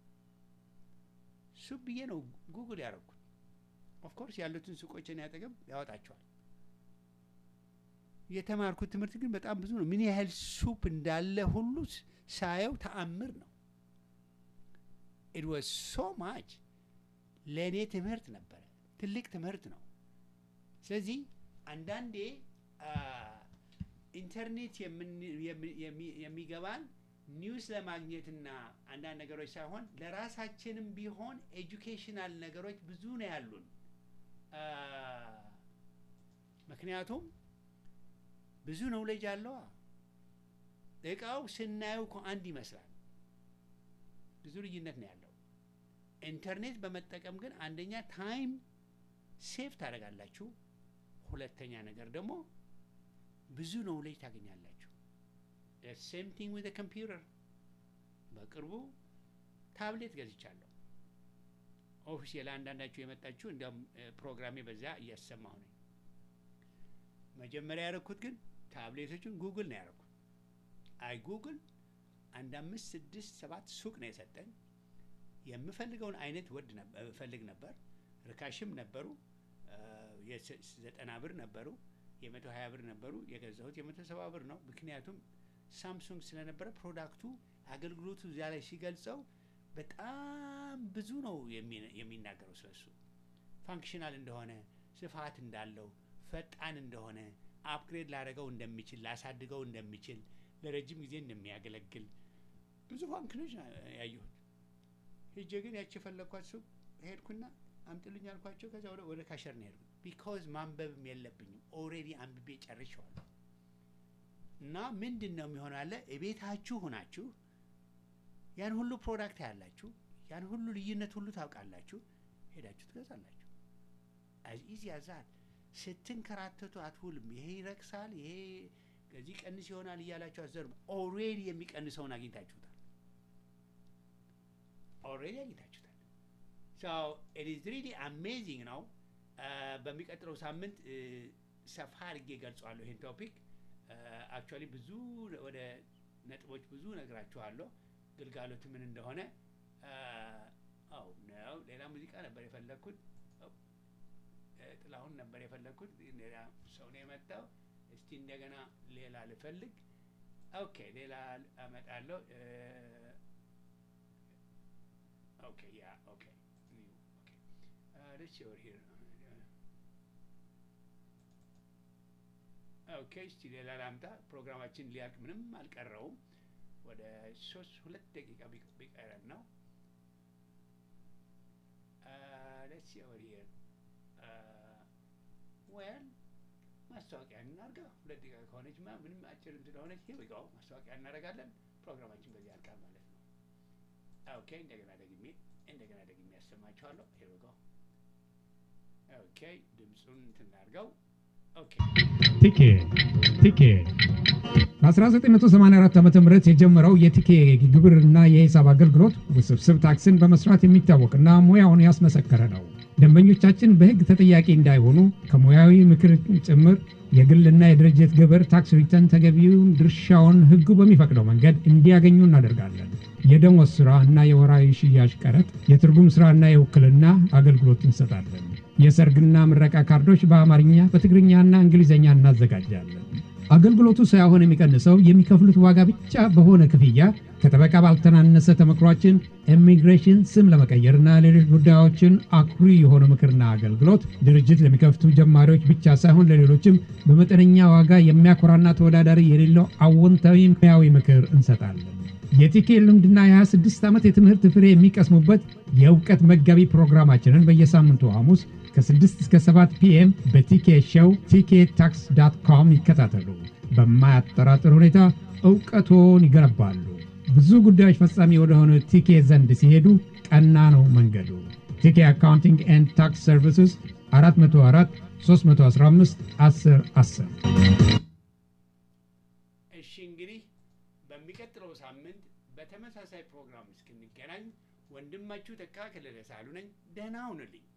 ሱፕ ብዬ ነው ጉግል ያደረኩት። ኦፍ ኮርስ ያሉትን ሱቆችን ያጠገብ ያወጣቸዋል። የተማርኩት ትምህርት ግን በጣም ብዙ ነው። ምን ያህል ሱፕ እንዳለ ሁሉ ሳየው ተአምር ነው። it was so much ለእኔ ትምህርት ነበረ። ትልቅ ትምህርት ነው። ስለዚህ አንዳንዴ ኢንተርኔት የሚገባን ኒውስ ለማግኘትና አንዳንድ ነገሮች ሳይሆን ለራሳችንም ቢሆን ኤጁኬሽናል ነገሮች ብዙ ነው ያሉን። ምክንያቱም ብዙ ኖሌጅ አለው። እቃው ስናየው እኮ አንድ ይመስላል፣ ብዙ ልዩነት ነው ያለው። ኢንተርኔት በመጠቀም ግን አንደኛ ታይም ሴቭ ታደርጋላችሁ፣ ሁለተኛ ነገር ደግሞ ብዙ ኖሌጅ ታገኛላችሁ። ሴም ቲንግ ዊዝ ኮምፒውተር። በቅርቡ ታብሌት ገዝቻለሁ። ኦፊስ ለአንዳንዳችሁ የመጣችሁ እንዲያውም ፕሮግራሜ በዛ እያሰማሁ ነኝ። መጀመሪያ ያደረኩት ግን ታብሌቶቹን ጉግል ነው ያደረኩት። አይ ጉግል 1 5 6 7 ሱቅ ነው የሰጠኝ። የምፈልገውን አይነት እፈልግ ነበር። ርካሽም ነበሩ። የ90 ብር ነበሩ፣ የ120 ብር ነበሩ። የገዛሁት የ170 ብር ነው። ምክንያቱም ሳምሱንግ ስለነበረ ፕሮዳክቱ አገልግሎቱ እዚያ ላይ ሲገልጸው በጣም ብዙ ነው የሚናገረው ስለሱ። ፋንክሽናል እንደሆነ፣ ስፋት እንዳለው፣ ፈጣን እንደሆነ፣ አፕግሬድ ላደረገው እንደሚችል፣ ላሳድገው እንደሚችል፣ ለረጅም ጊዜ እንደሚያገለግል ብዙ ፋንክሽኖች ያየሁት። ሄጄ ግን ያቺ የፈለግኳት ሱቅ ሄድኩና አምጥልኝ አልኳቸው። ከዛ ወደ ካሸር ነው ሄድኩት። ቢኮዝ ማንበብም የለብኝም ኦልሬዲ አንብቤ ጨርሼዋለሁ። እና ምንድን ነው የሚሆነው አለ እቤታችሁ ሆናችሁ ያን ሁሉ ፕሮዳክት ያላችሁ ያን ሁሉ ልዩነት ሁሉ ታውቃላችሁ፣ ሄዳችሁ ትገዛላችሁ። አዝ ኢዚ ያዛል። ስትንከራተቱ አትውልም። ይሄ ይረክሳል፣ ይሄ ከዚህ ቀንስ ይሆናል እያላችሁ አዘርም። ኦልሬዲ የሚቀንሰውን አግኝታችሁታል። ኦልሬዲ አግኝታችሁታል። ሶ ኢት ኢዝ ሪሊ አሜዚንግ ነው። በሚቀጥለው ሳምንት ሰፋ አድርጌ ገልጸዋለሁ ይሄን ቶፒክ። አክቹዋሊ ብዙ ወደ ነጥቦች ብዙ ነግራችኋለሁ፣ ግልጋሎት ምን እንደሆነ። አው ነው ሌላ ሙዚቃ ነበር የፈለኩት፣ ጥላሁን ነበር የፈለኩት፣ ሌላ ሰው ነው የመጣው። እስቲ እንደገና ሌላ ልፈልግ። ኦኬ ሌላ አመጣለሁ። ኦኬ ያ ኦኬ let's see over here. ኦኬ እስቲ ሌላ ላምጣ። ፕሮግራማችን ሊያልቅ ምንም አልቀረውም። ወደ 2 ደቂቃ ቢቀረን ነው። let's see over here. well ማስታወቂያ እናርጋ። 2 ደቂቃ ከሆነች ምንም አጭር ስለሆነች here we go ማስታወቂያ እናደርጋለን። ፕሮግራማችን በዚህ ያልቃል ማለት ነው። ኦኬ እንደገና ደግሜ ያሰማችኋለሁ። here we go. ኦኬ ድምጹን እናርጋው። ኦኬ ቲኬ በ1984 ዓመተ ምህረት የጀመረው የቲኬ ግብርና የሂሳብ አገልግሎት ውስብስብ ታክስን በመስራት የሚታወቅና ሙያውን ያስመሰከረ ነው። ደንበኞቻችን በሕግ ተጠያቂ እንዳይሆኑ ከሙያዊ ምክር ጭምር የግልና የድርጅት ግብር ታክስ ሪተርን ተገቢውን ድርሻውን ሕጉ በሚፈቅደው መንገድ እንዲያገኙ እናደርጋለን። የደሞዝ ሥራ እና የወራዊ ሽያጭ ቀረጥ፣ የትርጉም ሥራና የውክልና አገልግሎት እንሰጣለን። የሰርግና ምረቃ ካርዶች በአማርኛ በትግርኛና እንግሊዘኛ እናዘጋጃለን። አገልግሎቱ ሳይሆን የሚቀንሰው የሚከፍሉት ዋጋ ብቻ በሆነ ክፍያ ከጠበቃ ባልተናነሰ ተመክሯችን ኢሚግሬሽን ስም ለመቀየርና ሌሎች ጉዳዮችን አኩሪ የሆነ ምክርና አገልግሎት ድርጅት ለሚከፍቱ ጀማሪዎች ብቻ ሳይሆን ለሌሎችም በመጠነኛ ዋጋ የሚያኮራና ተወዳዳሪ የሌለው አዎንታዊ ሙያዊ ምክር እንሰጣለን። የቲኬ ልምድና የ26 ዓመት የትምህርት ፍሬ የሚቀስሙበት የእውቀት መጋቢ ፕሮግራማችንን በየሳምንቱ ሐሙስ ከ6 እስከ 7 ፒኤም በቲኬ ሾው ቲኬታክስ.com ይከታተሉ። በማያጠራጥር ሁኔታ ዕውቀቶን ይገነባሉ። ብዙ ጉዳዮች ፈጻሚ ወደሆነ ቲኬ ዘንድ ሲሄዱ ቀና ነው መንገዱ። ቲኬ አካውንቲንግ ኤንድ ታክስ ሰርቪስስ 404 315 1010 እሺ እንግዲህ በሚቀጥለው ሳምንት በተመሳሳይ ፕሮግራም እስክንገናኝ ወንድማችሁ ተካ ከለለ ሳሉ ነኝ። ደህና ሁኑልኝ።